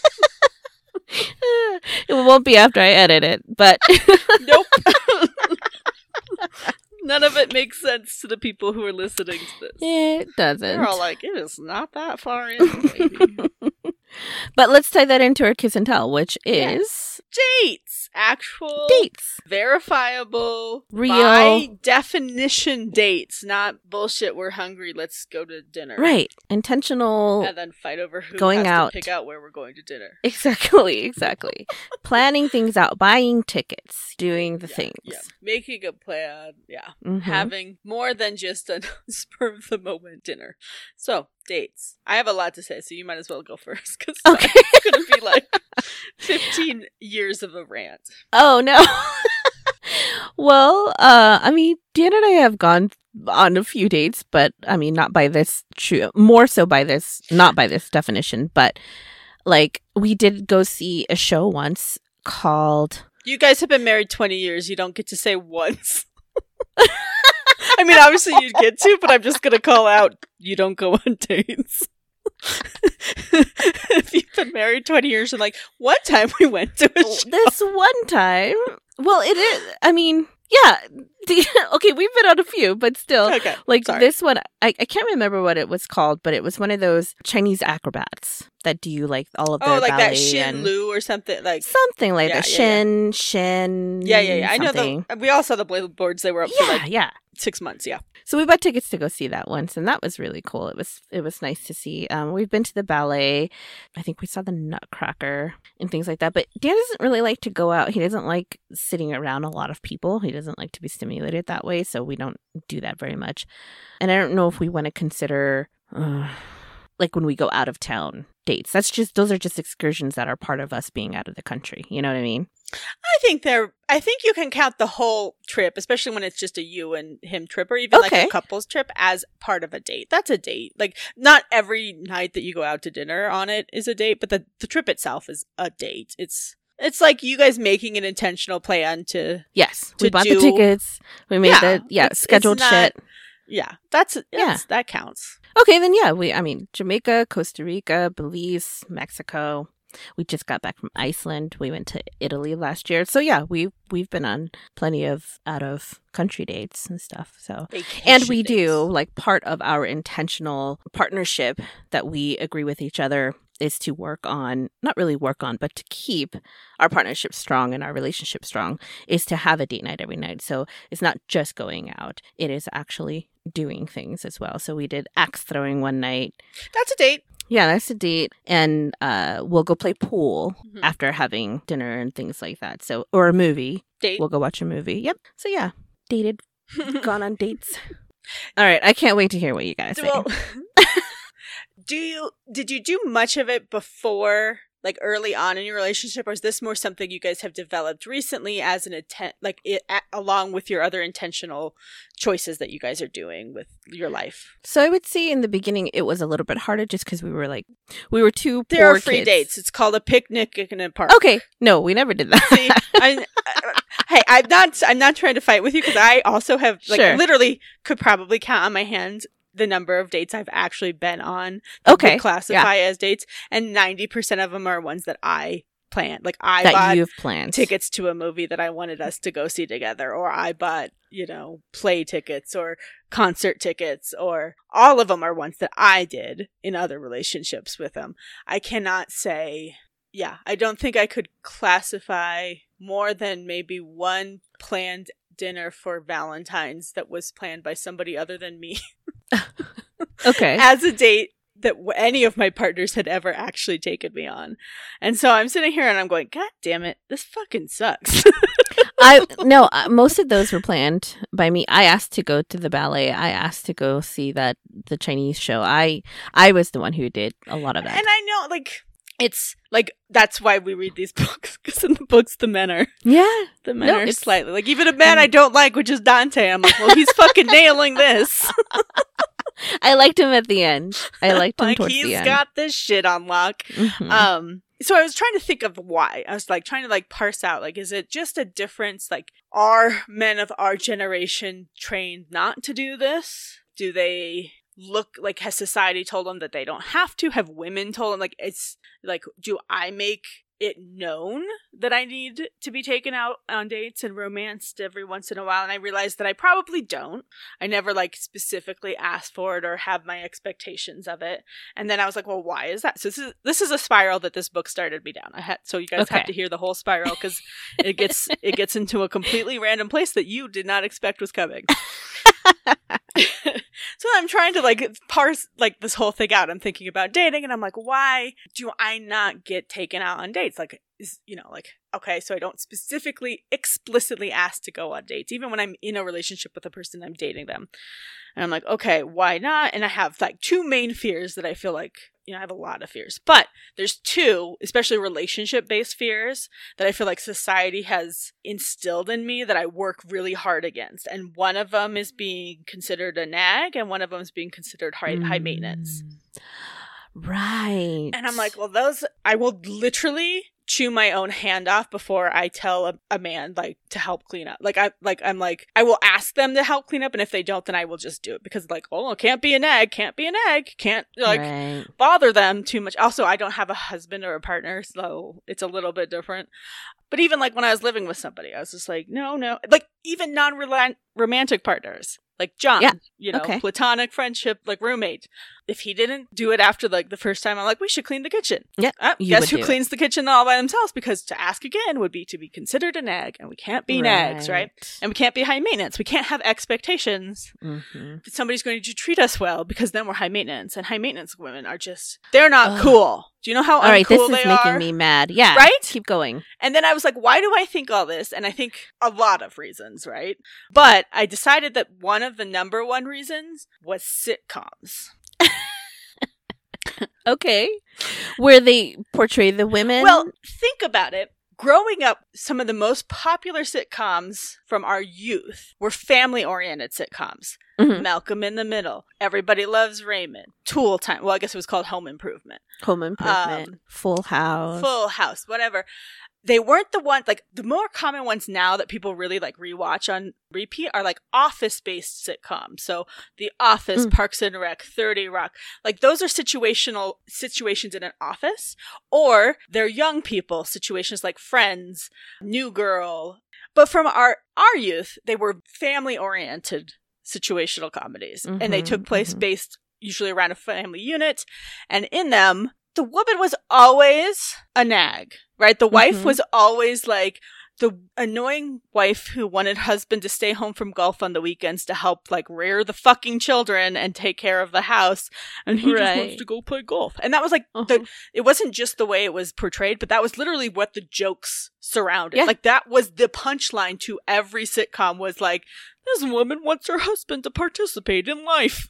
It won't be after I edit it, but Nope. None of it makes sense to the people who are listening to this. it doesn't. They're all like, it is not that far in, baby. But let's tie that into our kiss and tell, which is Dates. Actual. dates. Verifiable. Real. By definition dates. Not bullshit, we're hungry, let's go to dinner. Right. Intentional. And then fight over who Going has out. to pick out where we're going to dinner. Exactly, exactly. Planning things out, buying tickets, doing the Yeah, things. Yeah. Making a plan. Yeah. Mhm. Having more than just a spur of the moment dinner. So, dates. I have a lot to say, so you might as well go first, because Okay. it's going to be like fifteen years of a rant. Oh no. Well, uh, I mean, Dan and I have gone on a few dates, but I mean, not by this true, more so by this, not by this definition, but like we did go see a show once called. You guys have been married twenty years. You don't get to say once. I mean, obviously you'd get to, but I'm just going to call out, you don't go on dates. If you've been married twenty years and like, one time we went to a show. This one time, well, it is. I mean, yeah. The, okay, we've been on a few, but still, Okay. like sorry. this one, I, I can't remember what it was called, but it was one of those Chinese acrobats that do like all of their Oh, like that ballet Shin and Lu or something. Like, something like Yeah, that. yeah, Shin, Shin. yeah, yeah, yeah. I know something. the. We all saw the billboards. They were up for Yeah, like yeah. six months. Yeah. So we bought tickets to go see that once, and that was really cool. It was it was nice to see. Um, we've been to the ballet. I think we saw the Nutcracker and things like that. But Dan doesn't really like to go out. He doesn't like sitting around a lot of people. He doesn't like to be stimulated that way. So we don't do that very much. And I don't know if we want to consider uh, like when we go out of town dates. That's just those are just excursions that are part of us being out of the country. You know what I mean? I think they're. I think you can count the whole trip, especially when it's just a you and him trip, or even like Okay. a couple's trip, as part of a date. That's a date. Like, not every night that you go out to dinner on it is a date, but the the trip itself is a date. It's it's like you guys making an intentional plan to. Yes. We To bought do- the tickets. We made Yeah, the yeah it's- it's scheduled not- shit. Yeah, that's Yeah. yeah, that counts. Okay, then yeah, we I mean Jamaica, Costa Rica, Belize, Mexico. We just got back from Iceland. We went to Italy last year. So yeah, we we've been on plenty of out of country dates and stuff. So and we Vacation do like part of our intentional partnership that we agree with each other is to work on, not really work on, but to keep our partnership strong and our relationship strong is to have a date night every night. So it's not just going out. It is actually doing things as well. So we did axe throwing one night. That's a date. Yeah, that's a date. And uh, we'll go play pool Mhm. after having dinner and things like that. So, or a movie. Date. We'll go watch a movie. Yep. So yeah, dated, gone on dates. All right. I can't wait to hear what you guys say. Well, do you did you do much of it before, like early on in your relationship, or is this more something you guys have developed recently as an intent, like it, a, along with your other intentional choices that you guys are doing with your life? So I would say in the beginning it was a little bit harder just because we were like, we were two There poor are free kids. dates. It's called a picnic in a park. Okay. No, we never did that. See, I, I, hey, I'm not. I'm not trying to fight with you because I also have, like, Sure. literally could probably count on my hands the number of dates I've actually been on. That Okay, would classify as dates, and ninety percent of them are ones that I planned. Like I that bought you've planned. tickets to a movie that I wanted us to go see together, or I bought, you know, play tickets or concert tickets, or all of them are ones that I did in other relationships with them. I cannot say, yeah, I don't think I could classify more than maybe one planned dinner for Valentine's that was planned by somebody other than me Okay. as a date that w- any of my partners had ever actually taken me on. And so I'm sitting here and I'm going, God damn it, this fucking sucks. I no, uh, most of those were planned by me. I asked to go to the ballet. I asked to go see that the Chinese show. I I was the one who did a lot of that. And I know, like, it's like, that's why we read these books, because in the books the men are yeah. the men No, are it's- slightly, like, even a man I don't like, which is Dante, I'm like, well, he's fucking nailing this. I liked him at the end. I liked him Like, towards he's the end. got this shit on lock. Mhm. Um, so I was trying to think of why. I was like trying to like parse out, like, is it just a difference? Like, are men of our generation trained not to do this? Do they look like, has society told them that they don't have to? Have women told them, like, it's like, do I make it known that I need to be taken out on dates and romanced every once in a while? And I realized that I probably don't. I never like specifically ask for it or have my expectations of it. And then I was like, well, why is that? So this is this is a spiral that this book started me down. I had so you guys Okay. have to hear the whole spiral because it gets it gets into a completely random place that you did not expect was coming. So I'm trying to like parse like this whole thing out. I'm thinking about dating and I'm like, why do I not get taken out on dates? Like, is, you know, like, okay, so I don't specifically explicitly ask to go on dates, even when I'm in a relationship with a person, I'm dating them. And I'm like, okay, why not? And I have like two main fears that I feel like, you know, I have a lot of fears, but there's two, especially relationship-based fears that I feel like society has instilled in me that I work really hard against. And one of them is being considered a nag, and one of them is being considered high, high maintenance. Mm. Right. And I'm like, well, those, I will literally chew my own hand off before I tell a, a man like to help clean up. Like I like I'm like I will ask them to help clean up, and if they don't, then I will just do it because like, oh, it can't be an egg, can't be an egg, can't like Right. bother them too much. Also, I don't have a husband or a partner, so it's a little bit different. But even like when I was living with somebody, I was just like, no, no, like even non-romantic partners. Like John, Yeah. you know, Okay. platonic friendship, like roommate. If he didn't do it after like the first time, I'm like, we should clean the kitchen. Yeah, Uh, you guess would who do it. cleans the kitchen all by themselves? Because to ask again would be to be considered a nag, and we can't be nags, right? And we can't be high maintenance. We can't have expectations Mm-hmm. that somebody's going to treat us well because then we're high maintenance. And high maintenance women are just, they're not Ugh. cool. Do you know how All right, this uncool is they making are? me mad. Yeah. Right? Keep going. And then I was like, why do I think all this? And I think a lot of reasons, right? But I decided that one of the number one reasons was sitcoms. Okay. Where they portray the women. Well, think about it. Growing up, some of the most popular sitcoms from our youth were family-oriented sitcoms. Mhm. Malcolm in the Middle, Everybody Loves Raymond, Tool Time. Well, I guess it was called Home Improvement. Home Improvement, um, Full House. Full House, whatever. They weren't the ones, like, the more common ones now that people really, like, rewatch on repeat are, like, office-based sitcoms. So, The Office, Mm. Parks and Rec, thirty Rock. Like, those are situational situations in an office. Or they're young people, situations like Friends, New Girl. But from our, our youth, they were family-oriented situational comedies. And they Mhm, took place mhm. based usually around a family unit. And in them, the woman was always a nag, right? The wife Mhm. was always like the annoying wife who wanted husband to stay home from golf on the weekends to help like rear the fucking children and take care of the house, and he Right. just wants to go play golf. And that was like Uh-huh. the it wasn't just the way it was portrayed, but that was literally what the jokes surrounded. Yeah. Like that was the punchline to every sitcom, was like, this woman wants her husband to participate in life.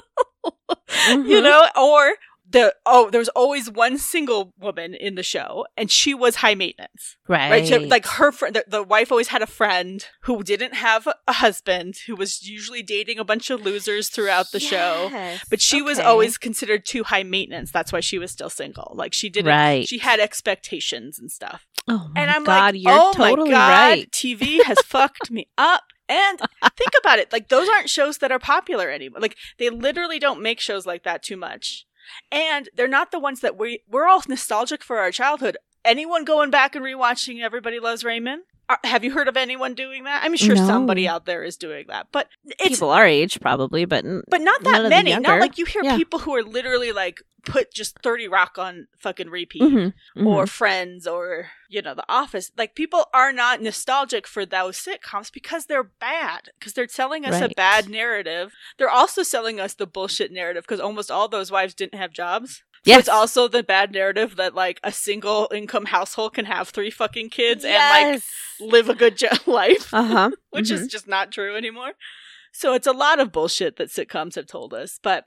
Mhm. You know, or the oh, there was always one single woman in the show, and she was high maintenance. Right. Right, so, like her friend, the, the wife always had a friend who didn't have a husband, who was usually dating a bunch of losers throughout the show. Yes. But she was Okay. always considered too high maintenance. That's why she was still single. Like she didn't. Right. She had expectations and stuff. Oh my And I'm God, like, you're oh totally my God, right. T V has fucked me up. And think about it, like those aren't shows that are popular anymore. Like they literally don't make shows like that too much. And they're not the ones that we we're all nostalgic for our childhood. Anyone going back and rewatching Everybody Loves Raymond? Are, have you heard of anyone doing that? I'm sure No. somebody out there is doing that, but it's People our age probably, but n- but not none that of the many. Not younger. like you hear Yeah. people who are literally like put just thirty Rock on fucking repeat. Mhm, mhm. Or Friends, or, you know, The Office. Like, people are not nostalgic for those sitcoms because they're bad. Because they're selling us a Right. bad narrative. They're also selling us the bullshit narrative because almost all those wives didn't have jobs. So Yes. it's also the bad narrative that, like, a single income household can have three fucking kids and, Yes. like, live a good jo- life. Uh huh. Which is just not true anymore. So it's a lot of bullshit that sitcoms have told us. But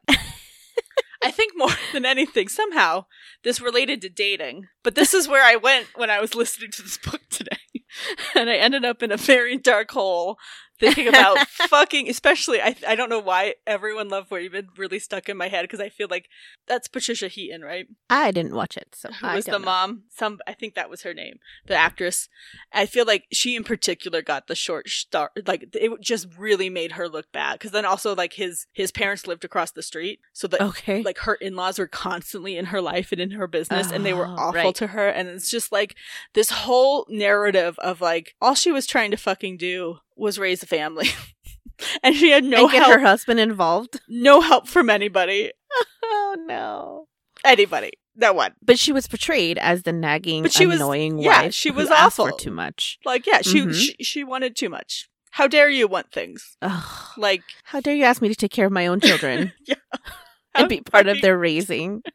I think more than anything, somehow, this related to dating. But this is where I went when I was listening to this book today. And I ended up in a very dark hole thinking about fucking, especially, I I don't know why Everyone Loved Raymond really stuck in my head, because I feel like that's Patricia Heaton, right? I didn't watch it, so Who I was the don't know. mom? Some, I think that was her name, the actress. I feel like she in particular got the short start. Like it just really made her look bad. Because then also like his his parents lived across the street, so that Okay. like her in laws were constantly in her life and in her business, and they were Oh, awful right. to her. And it's just like this whole narrative of like all she was trying to fucking do was raise a family. And she had no and get help, her husband involved. no help from anybody, Oh no! anybody. That one. But she was portrayed as the nagging, But she was- annoying yeah, wife. she who was asked for awful. too much. Like, yeah, she, Mhm. she she wanted too much. How dare you want things? Ugh. Like, How dare you ask me to take care of my own children yeah. and be part of fucking- their raising?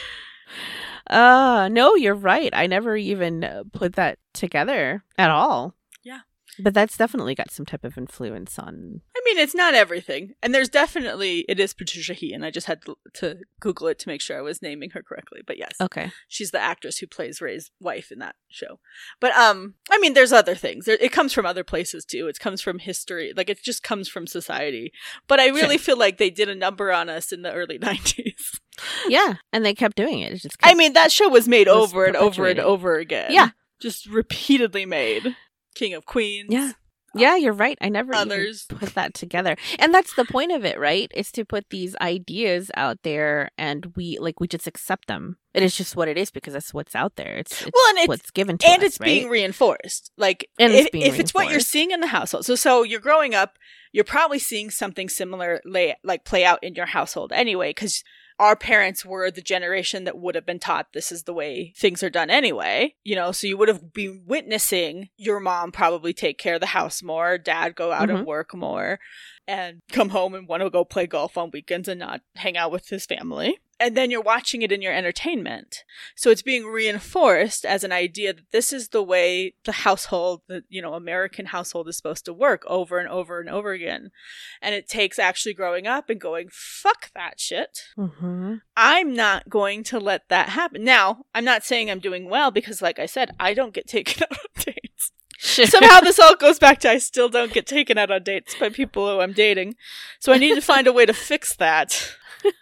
Uh, no, you're right. I never even uh, put that together at all. Yeah. But that's definitely got some type of influence on. I mean, it's not everything. And there's definitely, it is Patricia Heaton. I just had to, to Google it to make sure I was naming her correctly. But yes, Okay. she's the actress who plays Ray's wife in that show. But, um, I mean, there's other things. There, it comes from other places too. It comes from history. Like, it just comes from society. But I really feel like they did a number on us in the early nineties. Yeah, and they kept doing it. It just I kept- mean, that show was made It was over and over and perpetuating. over again. Yeah. Just repeatedly made. King of Queens. Yeah. Yeah, you're right. I never Others. even put that together. And that's the point of it, right? Is to put these ideas out there and we like we just accept them. It is just what it is because that's what's out there. It's, it's Well, and it's what's given to and us, it's right? being reinforced. Like And if, it's being if it's what you're reinforced. seeing in the household. So so you're growing up, you're probably seeing something similar lay, like play out in your household anyway, because our parents were the generation that would have been taught this is the way things are done anyway. You know, so you would have been witnessing your mom probably take care of the house more, dad go out Mhm. and work more, and come home and want to go play golf on weekends and not hang out with his family. And then you're watching it in your entertainment. So it's being reinforced as an idea that this is the way the household, the, you know, American household is supposed to work over and over and over again. And it takes actually growing up and going, fuck that shit. Mhm. I'm not going to let that happen. Now, I'm not saying I'm doing well because, like I said, I don't get taken out on dates. Somehow this all goes back to I still don't get taken out on dates by people who I'm dating. So I need to find a way to fix that.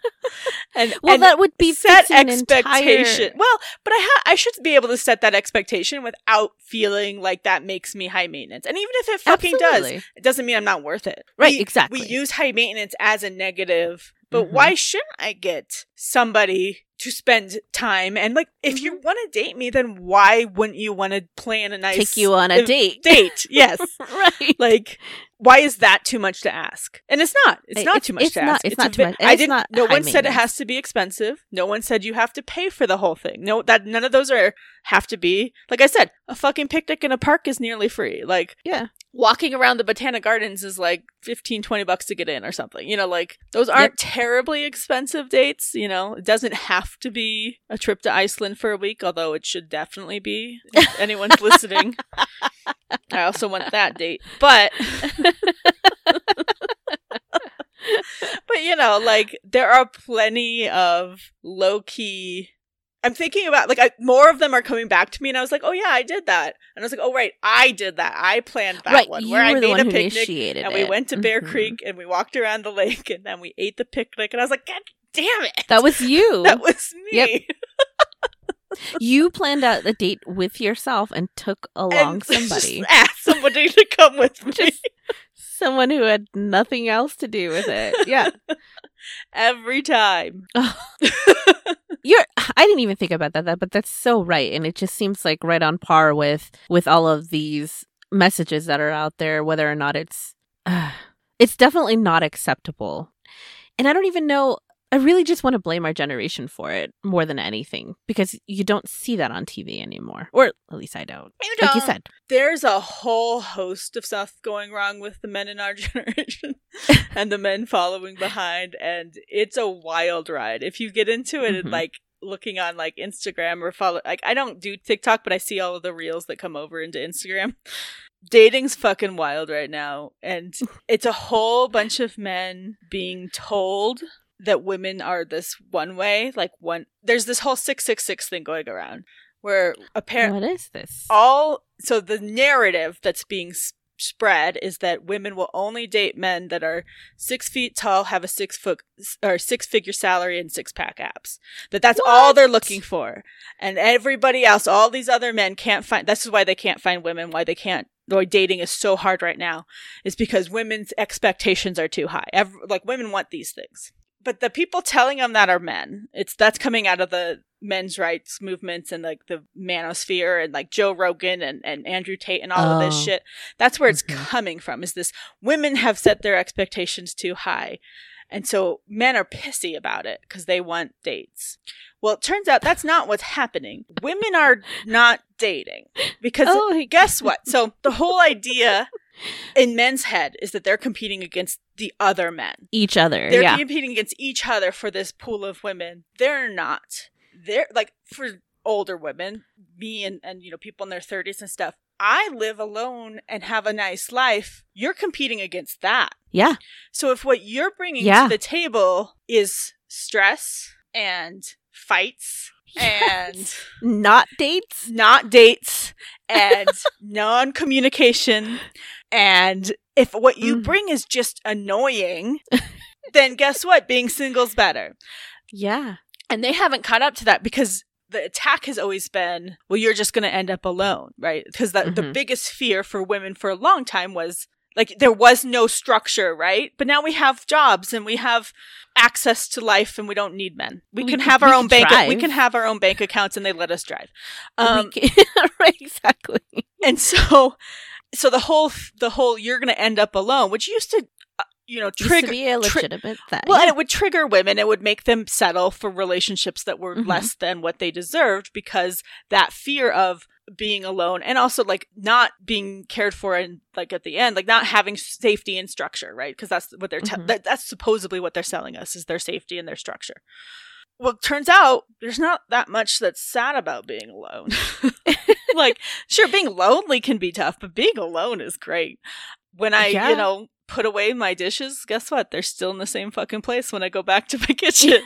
And Well, and that would be set fixing an expectation. entire- Well, but I ha- I should be able to set that expectation without feeling like that makes me high maintenance. And even if it fucking Absolutely. does, it doesn't mean I'm not worth it. Right, We- exactly. We use high maintenance as a negative, but Mhm. why shouldn't I get somebody to spend time? And like, if Mm-hmm. you want to date me, then why wouldn't you want to plan a nice Take you on a uh, date. Date, yes. Right. Like, why is that too much to ask? And it's not. It's It- not it's- too much it's to not- ask. it's not a too bit- much, and I it's didn't. not No high one said it maintenance. has to be expensive. No one said you have to pay for the whole thing. No, that none of those are have to be, like I said, a fucking picnic in a park is nearly free. Like, Yeah. walking around the Botanic Gardens is like fifteen, twenty bucks to get in or something. You know, like, those aren't Yep. terribly expensive dates. You know, it doesn't have to be a trip to Iceland for a week, although it should definitely be. If anyone's listening, I also want that date. But, but you know, like, there are plenty of low-key... I'm thinking about, like, I, more of them are coming back to me, and I was like, oh, yeah, I did that. And I was like, oh, right, I did that. I planned that Right, one, you where I were the made one a who picnic, initiated and we it. went to Bear Mhm. Creek, and we walked around the lake, and then we ate the picnic, and I was like, God damn it! That was you. That was me! Yep. You planned out the date with yourself and took along And somebody. just asked somebody to come with me. Just someone who had nothing else to do with it. Yeah. Every time. You're I didn't even think about that, that, but that's so right. And it just seems like right on par with with all of these messages that are out there, whether or not it's uh, it's definitely not acceptable. And I don't even know, I really just want to blame our generation for it more than anything, because you don't see that on T V anymore. Or at least I don't. You Like you don't. said. There's a whole host of stuff going wrong with the men in our generation and the men following behind, and it's a wild ride. If you get into it and Mhm. like looking on like Instagram or follow, like, I don't do TikTok, but I see all of the reels that come over into Instagram. Dating's fucking wild right now, and it's a whole bunch of men being told that women are this one way, like one. There's this whole six six six thing going around, where apparently What is this? all so the narrative that's being s- spread is that women will only date men that are six feet tall, have a six foot or six figure salary, and six pack abs. That that's all they're What? looking for, and everybody else, all these other men can't find. This is why they can't find women. Why they can't. Why dating is so hard right now is because women's expectations are too high. Every, like, women want these things. But the people telling them that are men. It's that's coming out of the men's rights movements and like the manosphere and like Joe Rogan and, and Andrew Tate and all of this Oh. shit. That's where it's Mhm. coming from, is this women have set their expectations too high. And so men are pissy about it because they want dates. Well, it turns out that's not what's happening. Women are not dating because Oh, guess what? So the whole idea in men's head is that they're competing against the other men. each other. They're Yeah. competing against each other for this pool of women. They're not. They're like, for older women, me and, and you know, people in their thirties and stuff. I live alone and have a nice life. You're competing against that. Yeah. So if what you're bringing Yeah. to the table is stress and fights and Not dates. not dates and non-communication, and if what you Mhm. bring is just annoying, then guess what? Being single's better. Yeah. And they haven't caught up to that because the attack has always been, well, you're just going to end up alone, right? Because the, the Mhm. biggest fear for women for a long time was, like, there was no structure, right? But now we have jobs and we have access to life and we don't need men. We, We can could- have we our own could bank. drive. We can have our own bank accounts and they let us drive. We Um, can- right, exactly. and so, so the whole, the whole, you're going to end up alone, which used to, uh, you know, Used to trigger, be a tri- legitimate thing. well, and Yeah. it would trigger women. It would make them settle for relationships that were Mhm. less than what they deserved, because that fear of being alone and also like not being cared for and like at the end, like not having safety and structure, right? Because that's what they're, te- Mhm. that, that's supposedly what they're selling us, is their safety and their structure. Well, it turns out there's not that much that's sad about being alone. Like, sure, being lonely can be tough, but being alone is great. When I, Yeah. you know, put away my dishes, guess what? They're still in the same fucking place when I go back to my kitchen.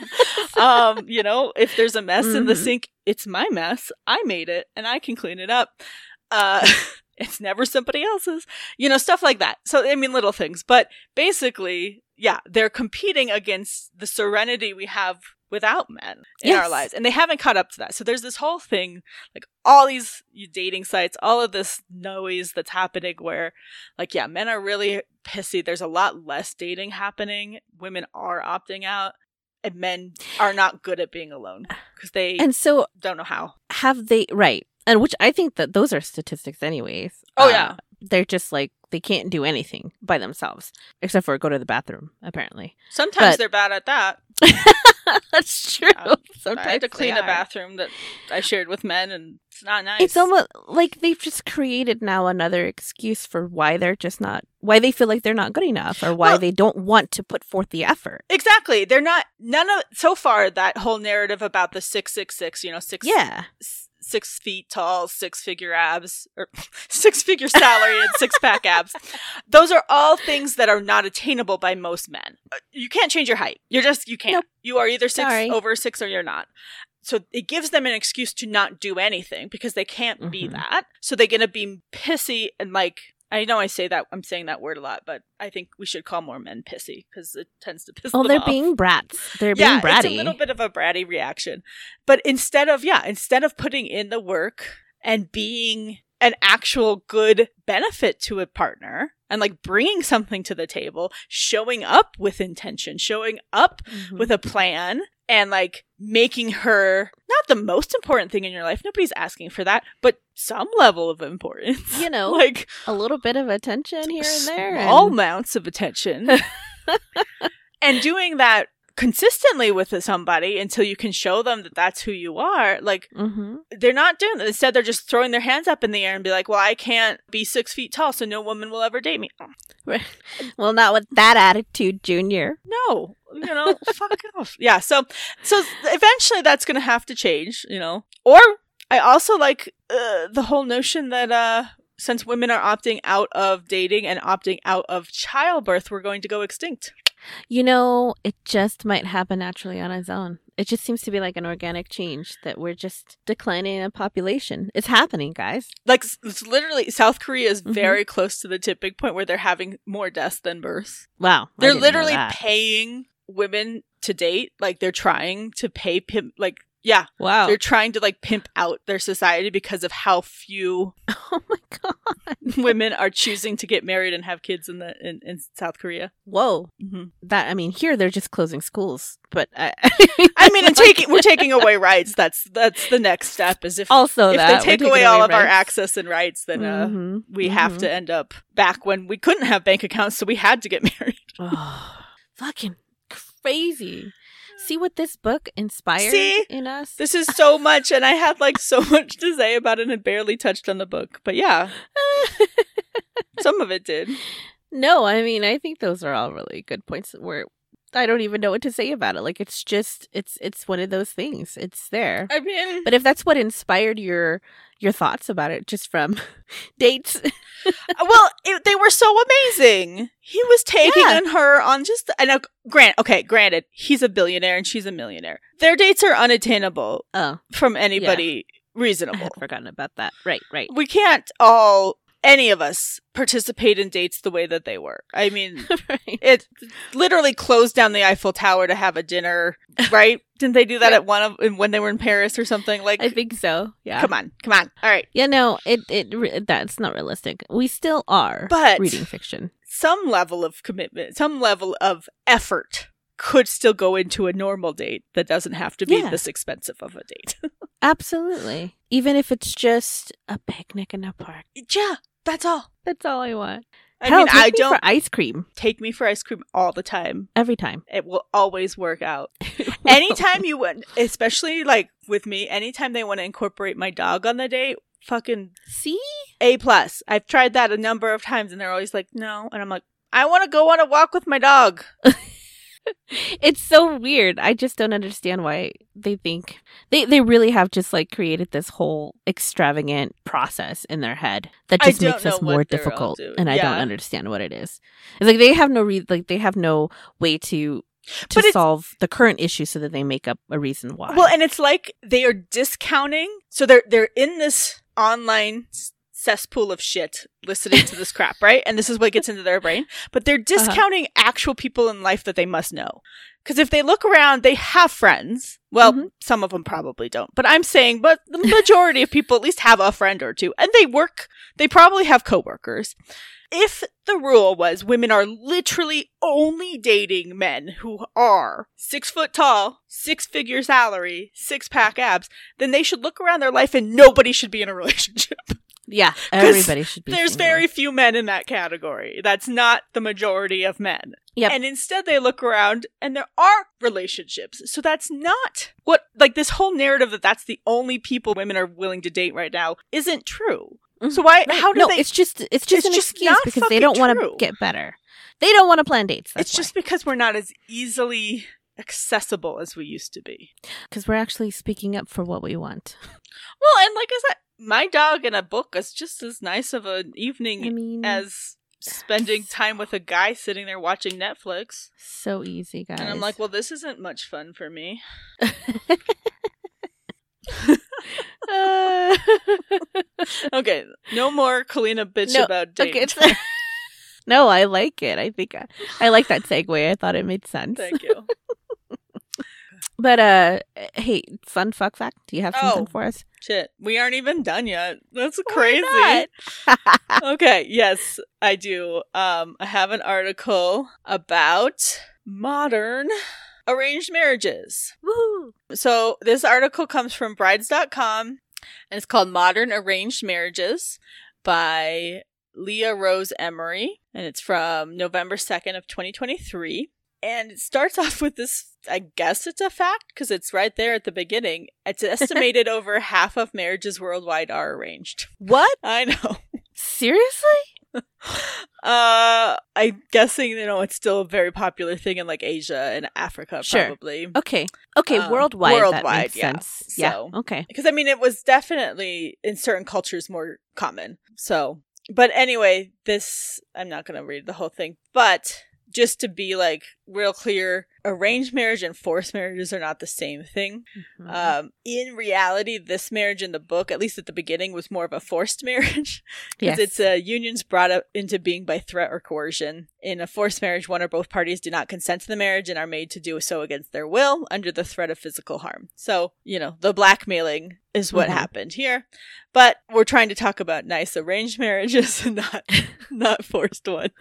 um, you know, if there's a mess in the Mhm. sink, it's my mess. I made it and I can clean it up. Uh, it's never somebody else's, you know, stuff like that. So, I mean, little things, but basically, yeah, they're competing against the serenity we have without men in our Yes. lives, and they haven't caught up to that. So there's this whole thing, like all these dating sites, all of this noise that's happening where, like, yeah, men are really pissy. There's a lot less dating happening. Women are opting out, and men are not good at being alone because they And so don't know how. have they, right. And which I think that those are statistics anyways. Oh, Uh, yeah. They're just like, they can't do anything by themselves except for go to the bathroom, apparently. Sometimes but- they're bad at that. That's true. Yeah. Sometimes I had to clean they a are. bathroom that I shared with men, and it's not nice. It's almost like they've just created now another excuse for why they're just not, why they feel like they're not good enough, or why Well- they don't want to put forth the effort. Exactly. They're not, none of, so far, that whole narrative about the six six six, you know, six, Yeah. s- six feet tall, six figure abs, or six figure salary and six pack abs. Those are all things that are not attainable by most men. Uh, You can't change your height. You're just, you can't. Nope. You are either six Sorry. over six or you're not. So it gives them an excuse to not do anything because they can't be Mhm. that. So they're going to be pissy and like, I know I say that, I'm saying that word a lot, but I think we should call more men pissy because it tends to piss Oh, them they're off. being brats. They're Yeah, being bratty. it's a little bit of a bratty reaction. But instead of, yeah, instead of putting in the work and being an actual good benefit to a partner and like bringing something to the table, showing up with intention, showing up Mhm. with a plan, and like making her not the most important thing in your life. Nobody's asking for that, but some level of importance. You know, like a little bit of attention here and there. small and- amounts of attention. And doing that consistently with somebody until you can show them that that's who you are. Like, Mhm. they're not doing that. Instead, they're just throwing their hands up in the air and be like, well, I can't be six feet tall, so no woman will ever date me. Well, not with that attitude, Junior. No, you know, fuck off. Yeah, so so eventually that's going to have to change, you know. Or I also like uh, the whole notion that uh, since women are opting out of dating and opting out of childbirth, we're going to go extinct. You know, it just might happen naturally on its own. It just seems to be like an organic change that we're just declining in population. It's happening, guys. Like, s- it's literally, South Korea is Mhm. very close to the tipping point where they're having more deaths than births. Wow. I They're didn't know literally that. paying women to date. Like, they're trying to pay pimp, like, yeah, Wow. they're trying to, like, pimp out their society because of how few Oh my God. women are choosing to get married and have kids in the in, in South Korea. Whoa. Mm-hmm. That, I mean, here they're just closing schools, but I, I mean, and taking we're taking away rights. That's that's the next step. Is if also if that they we're take taking away all of our rights. access and rights, then uh, Mhm, we have mhm. to end up back when we couldn't have bank accounts, so we had to get married. Oh, fucking crazy. See what this book inspired See? in us? This is so much, and I had like so much to say about it and barely touched on the book. But yeah, some of it did. No, I mean, I think those are all really good points where I don't even know what to say about it. Like, it's just, it's it's one of those things. It's there. I mean, But if that's what inspired your your thoughts about it, just from dates, well, it, they were so amazing. He was taking Yeah. on her on just, and uh, grant, okay, granted, he's a billionaire and she's a millionaire. Their dates are unattainable oh, from anybody I reasonable. had forgotten about that. Right, right. We can't all, any of us, participate in dates the way that they were. I mean, right. it literally closed down the Eiffel Tower to have a dinner, right? Didn't they do that Yeah. at one of when they were in Paris or something? Like, I think so. Yeah. come on, come on. All right. Yeah, no, it it re- that's not realistic. We still are But- reading fiction. Some level of commitment, some level of effort could still go into a normal date that doesn't have to be Yeah. this expensive of a date. Absolutely. Even if it's just a picnic in a park. Yeah, that's all. That's all I want. I Hell, mean, take I me don't for ice cream take me for ice cream all the time. every time. It will always work out. Anytime you want, especially like with me, anytime they want to incorporate my dog on the date, fucking See? A plus. I've tried that a number of times and they're always like, no. And I'm like, I want to go on a walk with my dog. It's so weird. I just don't understand why they think they they really have just like created this whole extravagant process in their head that I just don't makes us know what more they're all difficult, doing. and I Yeah. don't understand what it is. It's like they have no re- like they have no way to to But it's- solve the current issue, so that they make up a reason why. Well, and it's like they are discounting. So they're they're in this online s- cesspool of shit listening to this crap, right? And this is what gets into their brain. But they're discounting actual people in life that they must know. Because if they look around, they have friends. Well, Mhm. some of them probably don't. But I'm saying, but the majority of people at least have a friend or two. And they work, they probably have coworkers. If the rule was women are literally only dating men who are six foot tall, six figure salary, six pack abs, then they should look around their life and nobody should be in a relationship. Yeah, everybody should be There's single. very few men in that category. That's not the majority of men. Yep. And instead they look around and there are relationships. So that's not what, like this whole narrative that that's the only people women are willing to date right now isn't true. Mhm. So why, Right. how do no, they, it's just it's just it's an just excuse not because they fucking don't want to true. get better. They don't want to plan dates. That's it's just because we're not as easily accessible as we used to be. because we're actually speaking up for what we want. Well, and like I said, my dog in a book is just as nice of an evening I mean, as spending time with a guy sitting there watching Netflix. so easy, guys. And I'm like, well, this isn't much fun for me. Uh, Okay, no more Kalina bitch No, about dating. okay, it's- no, I like it. I think I, I like that segue. I thought it made sense. Thank you. But uh, hey, fun fuck fact. Do you have something Oh. for us? Shit, we aren't even done yet. That's Why crazy. not? Okay, yes, I do. Um, I have an article about modern arranged marriages. Woohoo! So this article comes from brides dot com and it's called Modern Arranged Marriages by Leah Rose Emery, and it's from November second of twenty twenty-three. And it starts off with this, I guess it's a fact because it's right there at the beginning. It's estimated over half of marriages worldwide are arranged. What? I know. Seriously? Uh, I'm guessing, you know, it's still a very popular thing in like Asia and Africa, Sure. probably. Okay. Okay. Um, worldwide. That worldwide, makes yeah. sense. So- Yeah. Okay. Because, I mean, it was definitely in certain cultures more common. So, but anyway, this, I'm not going to read the whole thing, but just to be like real clear, arranged marriage and forced marriages are not the same thing. Mhm. Um, in reality, this marriage in the book, at least at the beginning, was more of a forced marriage. Because Yes. it's uh, unions brought up into being by threat or coercion. In a forced marriage, one or both parties do not consent to the marriage and are made to do so against their will under the threat of physical harm. So, you know, the blackmailing is what Mhm. happened here. But we're trying to talk about nice arranged marriages and not, not forced ones.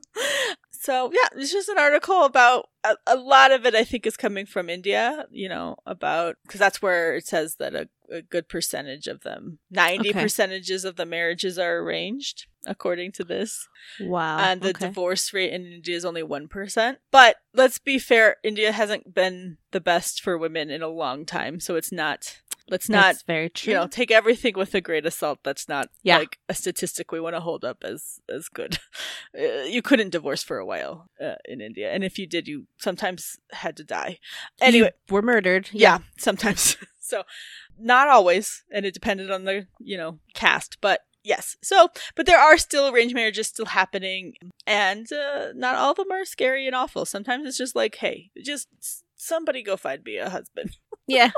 So, yeah, it's just an article about a, a lot of it, I think, is coming from India, you know, about because that's where it says that a, a good percentage of them, ninety Okay. percentages of the marriages are arranged, according to this. Wow. and the okay. divorce rate in India is only one percent. But let's be fair, India hasn't been the best for women in a long time. So it's not, let's not, That's very true. you know, take everything with a grain of salt. That's not Yeah. like a statistic we want to hold up as as good. Uh, you couldn't divorce for a while uh, in India, and if you did, you sometimes had to die. Anyway, You were murdered. yeah, sometimes. So not always, and it depended on the you know caste, but yes. So, but there are still arranged marriages still happening, and uh, not all of them are scary and awful. Sometimes it's just like, hey, just somebody go find me a husband. Yeah.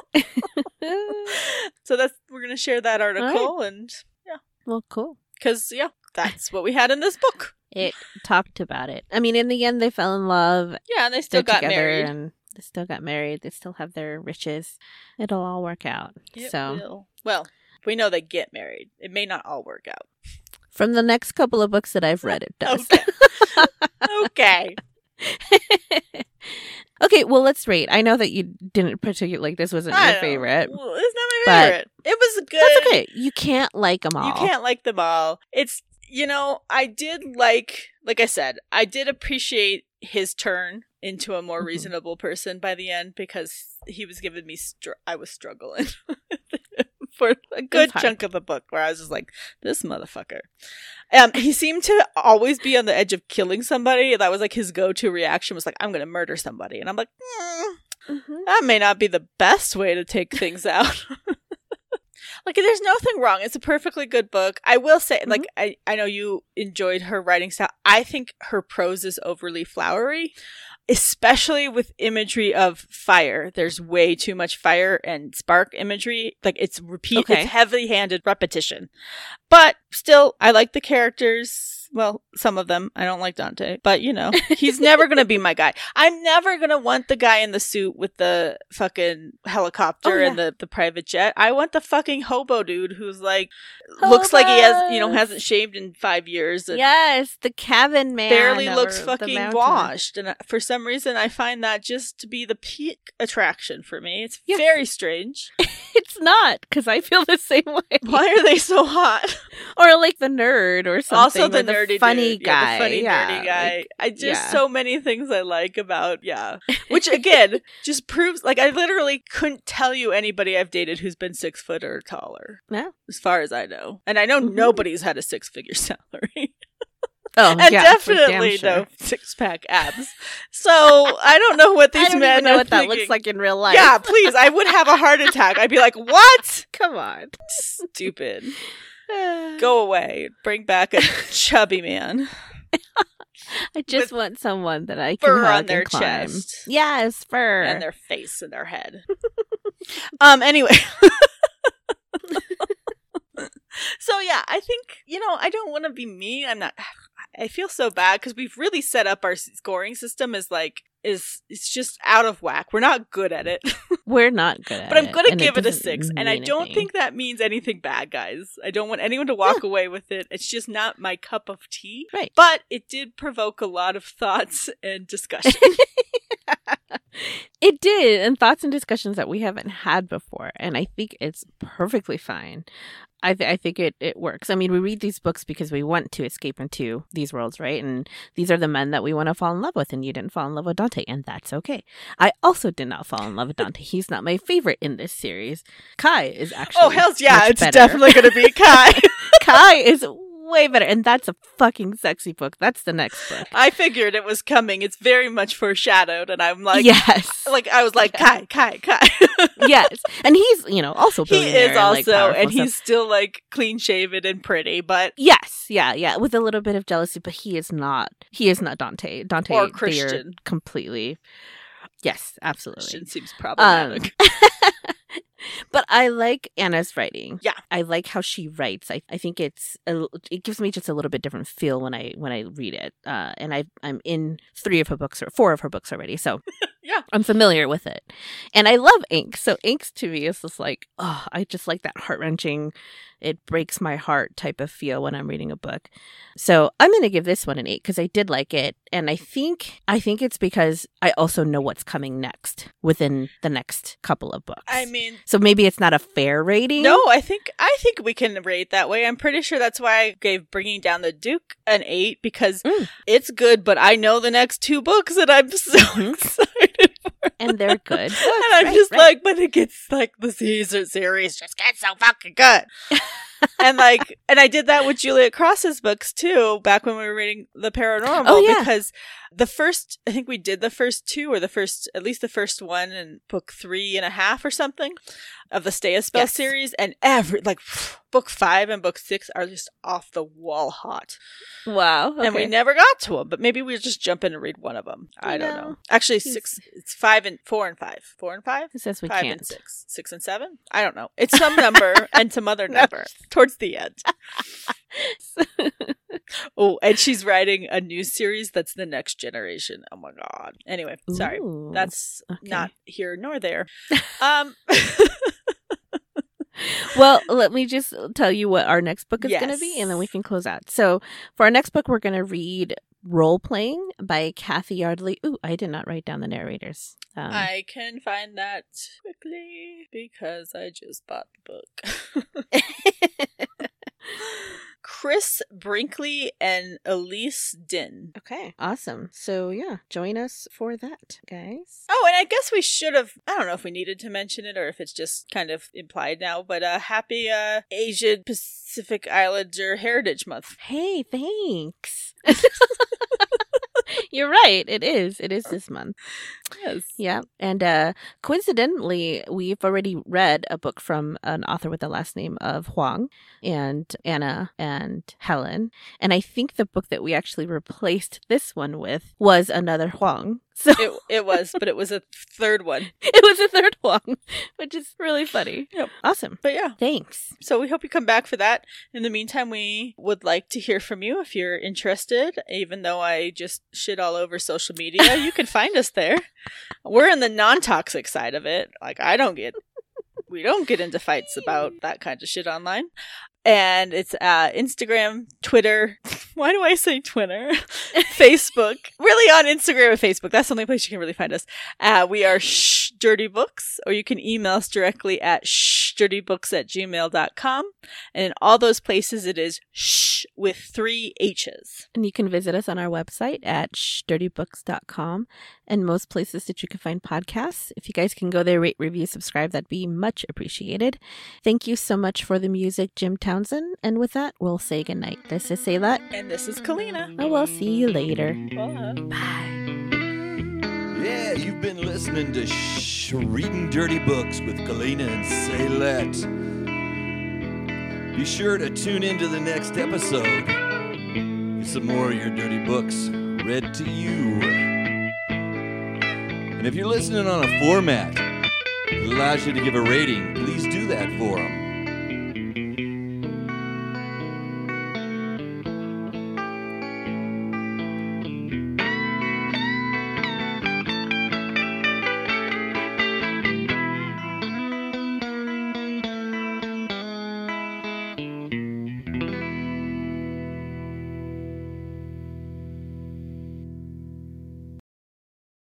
So that's we're gonna share that article, and yeah, Well, cool. because yeah, that's what we had in this book. It talked about it. I mean, in the end, they fell in love. Yeah, and they still They're got together married. and they still got married. They still have their riches. It'll all work out. It so, will. Well, we know they get married. It may not all work out. from the next couple of books that I've read, it does. Okay. Okay. Okay, well, let's rate. I know that you didn't particularly like this wasn't I your know. favorite. Well, it's not my but favorite. It was good. That's okay. You can't like them all. You can't like them all. It's, you know, I did like, like I said, I did appreciate his turn into a more Mhm. reasonable person by the end because he was giving me, str- I was struggling for a good hard. chunk of the book where I was just like, this motherfucker. Um, he seemed to always be on the edge of killing somebody. That was like his go-to reaction was like, I'm going to murder somebody. And I'm like, mm, Mhm. that may not be the best way to take things out. Like, there's nothing wrong. It's a perfectly good book. I will say, like, I, I know you enjoyed her writing style. I think her prose is overly flowery, especially with imagery of fire. There's way too much fire and spark imagery. Like, it's repeat, Okay. it's heavy-handed repetition. But still, I like the characters. well, some of them. I don't like Dante. But, you know, he's never going to be my guy. I'm never going to want the guy in the suit with the fucking helicopter oh, yeah. and the, the private jet. I want the fucking hobo dude who's like, Hobos. looks like he has, you know, hasn't shaved in five years. And yes, the cabin man. Barely looks fucking washed. And for some reason, I find that just to be the peak attraction for me. It's yes. very strange. It's not, because I feel the same way. Why are they so hot? Or like the nerd or something. Also the the nerdy funny dude. guy. Yeah, the funny yeah, nerdy guy. like, I just yeah. so many things I like about, yeah. Which again, just proves, like I literally couldn't tell you anybody I've dated who's been six foot or taller. No. As far as I know. And I know mm-hmm. nobody's had a six figure salary. Oh, and yeah, definitely sure. no six pack abs. So I don't know what these I don't men even know are what that thinking. looks like in real life. Yeah, please. I would have a heart attack. I'd be like, "What? Come on, stupid. Go away. Bring back a chubby man." I just With want someone that I can fur hug on their and climb. chest. Yes, fur and their face and their head. um. Anyway. So yeah, I think, you know, I don't want to be mean. I'm not, I feel so bad because we've really set up our scoring system as like, is it's just out of whack. We're not good at it. We're not good at it. But I'm going to give it, it a six. And I don't anything. think that means anything bad, guys. I don't want anyone to walk yeah. away with it. It's just not my cup of tea. Right. But it did provoke a lot of thoughts and discussion. It did. And thoughts and discussions that we haven't had before. And I think it's perfectly fine. I, th- I think it, it works. I mean, we read these books because we want to escape into these worlds, right? And these are the men that we want to fall in love with, and you didn't fall in love with Dante, and that's okay. I also did not fall in love with Dante. He's not my favorite in this series. Kai is actually Oh, hell's yeah, it's better. definitely going to be Kai. Kai is way better, and that's a fucking sexy book. That's the next book. I figured it was coming. It's very much foreshadowed, and I'm like, yes, like I was like, yes. Kai, Kai, Kai. Yes, and he's, you know, also he is also, and, like, and he's stuff. still like clean shaven and pretty, but yes, yeah, yeah, with a little bit of jealousy, but he is not. He is not Dante. Dante or Christian, completely. Yes, absolutely. Christian seems problematic. Um, But I like Anna's writing. Yeah, I like how she writes. I, I think it's a, it gives me just a little bit different feel when I when I read it. Uh, and I I'm in three of her books or four of her books already, so yeah, I'm familiar with it. And I love Ink. So Ink to me is just like, oh, I just like that heart wrenching, it breaks my heart type of feel when I'm reading a book. So I'm going to give this one an eight because I did like it, and I think I think it's because I also know what's coming next within the next couple of books. I mean. So maybe it's not a fair rating. No, I think I think we can rate that way. I'm pretty sure that's why I gave Bringing Down the Duke an eight because mm. it's good, but I know the next two books and I'm so excited for. And they're good. Books, and I'm right, just right. like, but it gets like the Caesar series just gets so fucking good. And like, and I did that with Juliet Cross's books too, back when we were reading the paranormal. Oh, yeah. Because the first, I think we did the first two, or the first, at least the first one, in book three and a half or something of the Stay a Spell yes. series, and every like book five and book six are just off the wall hot. Wow! Okay. And we never got to them, but maybe we just jump in and read one of them. I don't know. know. Actually, six. It's five and four and five. Four and five. It says we five can't. and six. Six and seven. I don't know. It's some number and some other number towards the end. Oh, and she's writing a new series that's the next generation. Oh my god. Anyway, sorry. Ooh, that's okay. not here nor there. Um Well, let me just tell you what our next book is yes. going to be, and then we can close out. So for our next book, we're going to read Role Playing by Kathy Yardley. Ooh, I did not write down the narrators. Um, I can find that quickly because I just bought the book. Chris Brinkley and Elise Din. Okay, awesome. So yeah, join us for that, guys. Oh, and I guess we should have, I don't know if we needed to mention it or if it's just kind of implied now, but uh, happy uh, Asian Pacific Islander Heritage Month. Hey, thanks. You're right. It is. It is this month. Yes. Yeah. And uh, coincidentally, we've already read a book from an author with the last name of Huang, and Anna and Helen. And I think the book that we actually replaced this one with was another Huang. So It, it was, but it was a third one. it was a third one, which is really funny. Yep. Awesome. But yeah. Thanks. So we hope you come back for that. In the meantime, we would like to hear from you if you're interested. Even though I just shit all over social media, you can find us there. We're in the non-toxic side of it. Like, I don't get, we don't get into fights about that kind of shit online. And it's uh, Instagram, Twitter. Why do I say Twitter? Facebook. Really on Instagram and Facebook. That's the only place you can really find us. Uh, we are Shh Dirty Books, or you can email us directly at shdirtybooks at gmail dot com. And in all those places, it is shh with three H's. And you can visit us on our website at shh dirty books dot com and most places that you can find podcasts. If you guys can go there, rate, review, subscribe, that'd be much appreciated. Thank you so much for the music, Jim Townsend. And with that, we'll say goodnight. This is Sayla. And this is Kalina. Oh, we'll see you later. Bye. Bye. Yeah, you've been listening to Shh, Reading Dirty Books with Kalina and Saylette. Be sure to tune into the next episode. Get some more of your dirty books read to you. And if you're listening on a format that allows you to give a rating, please do that for them.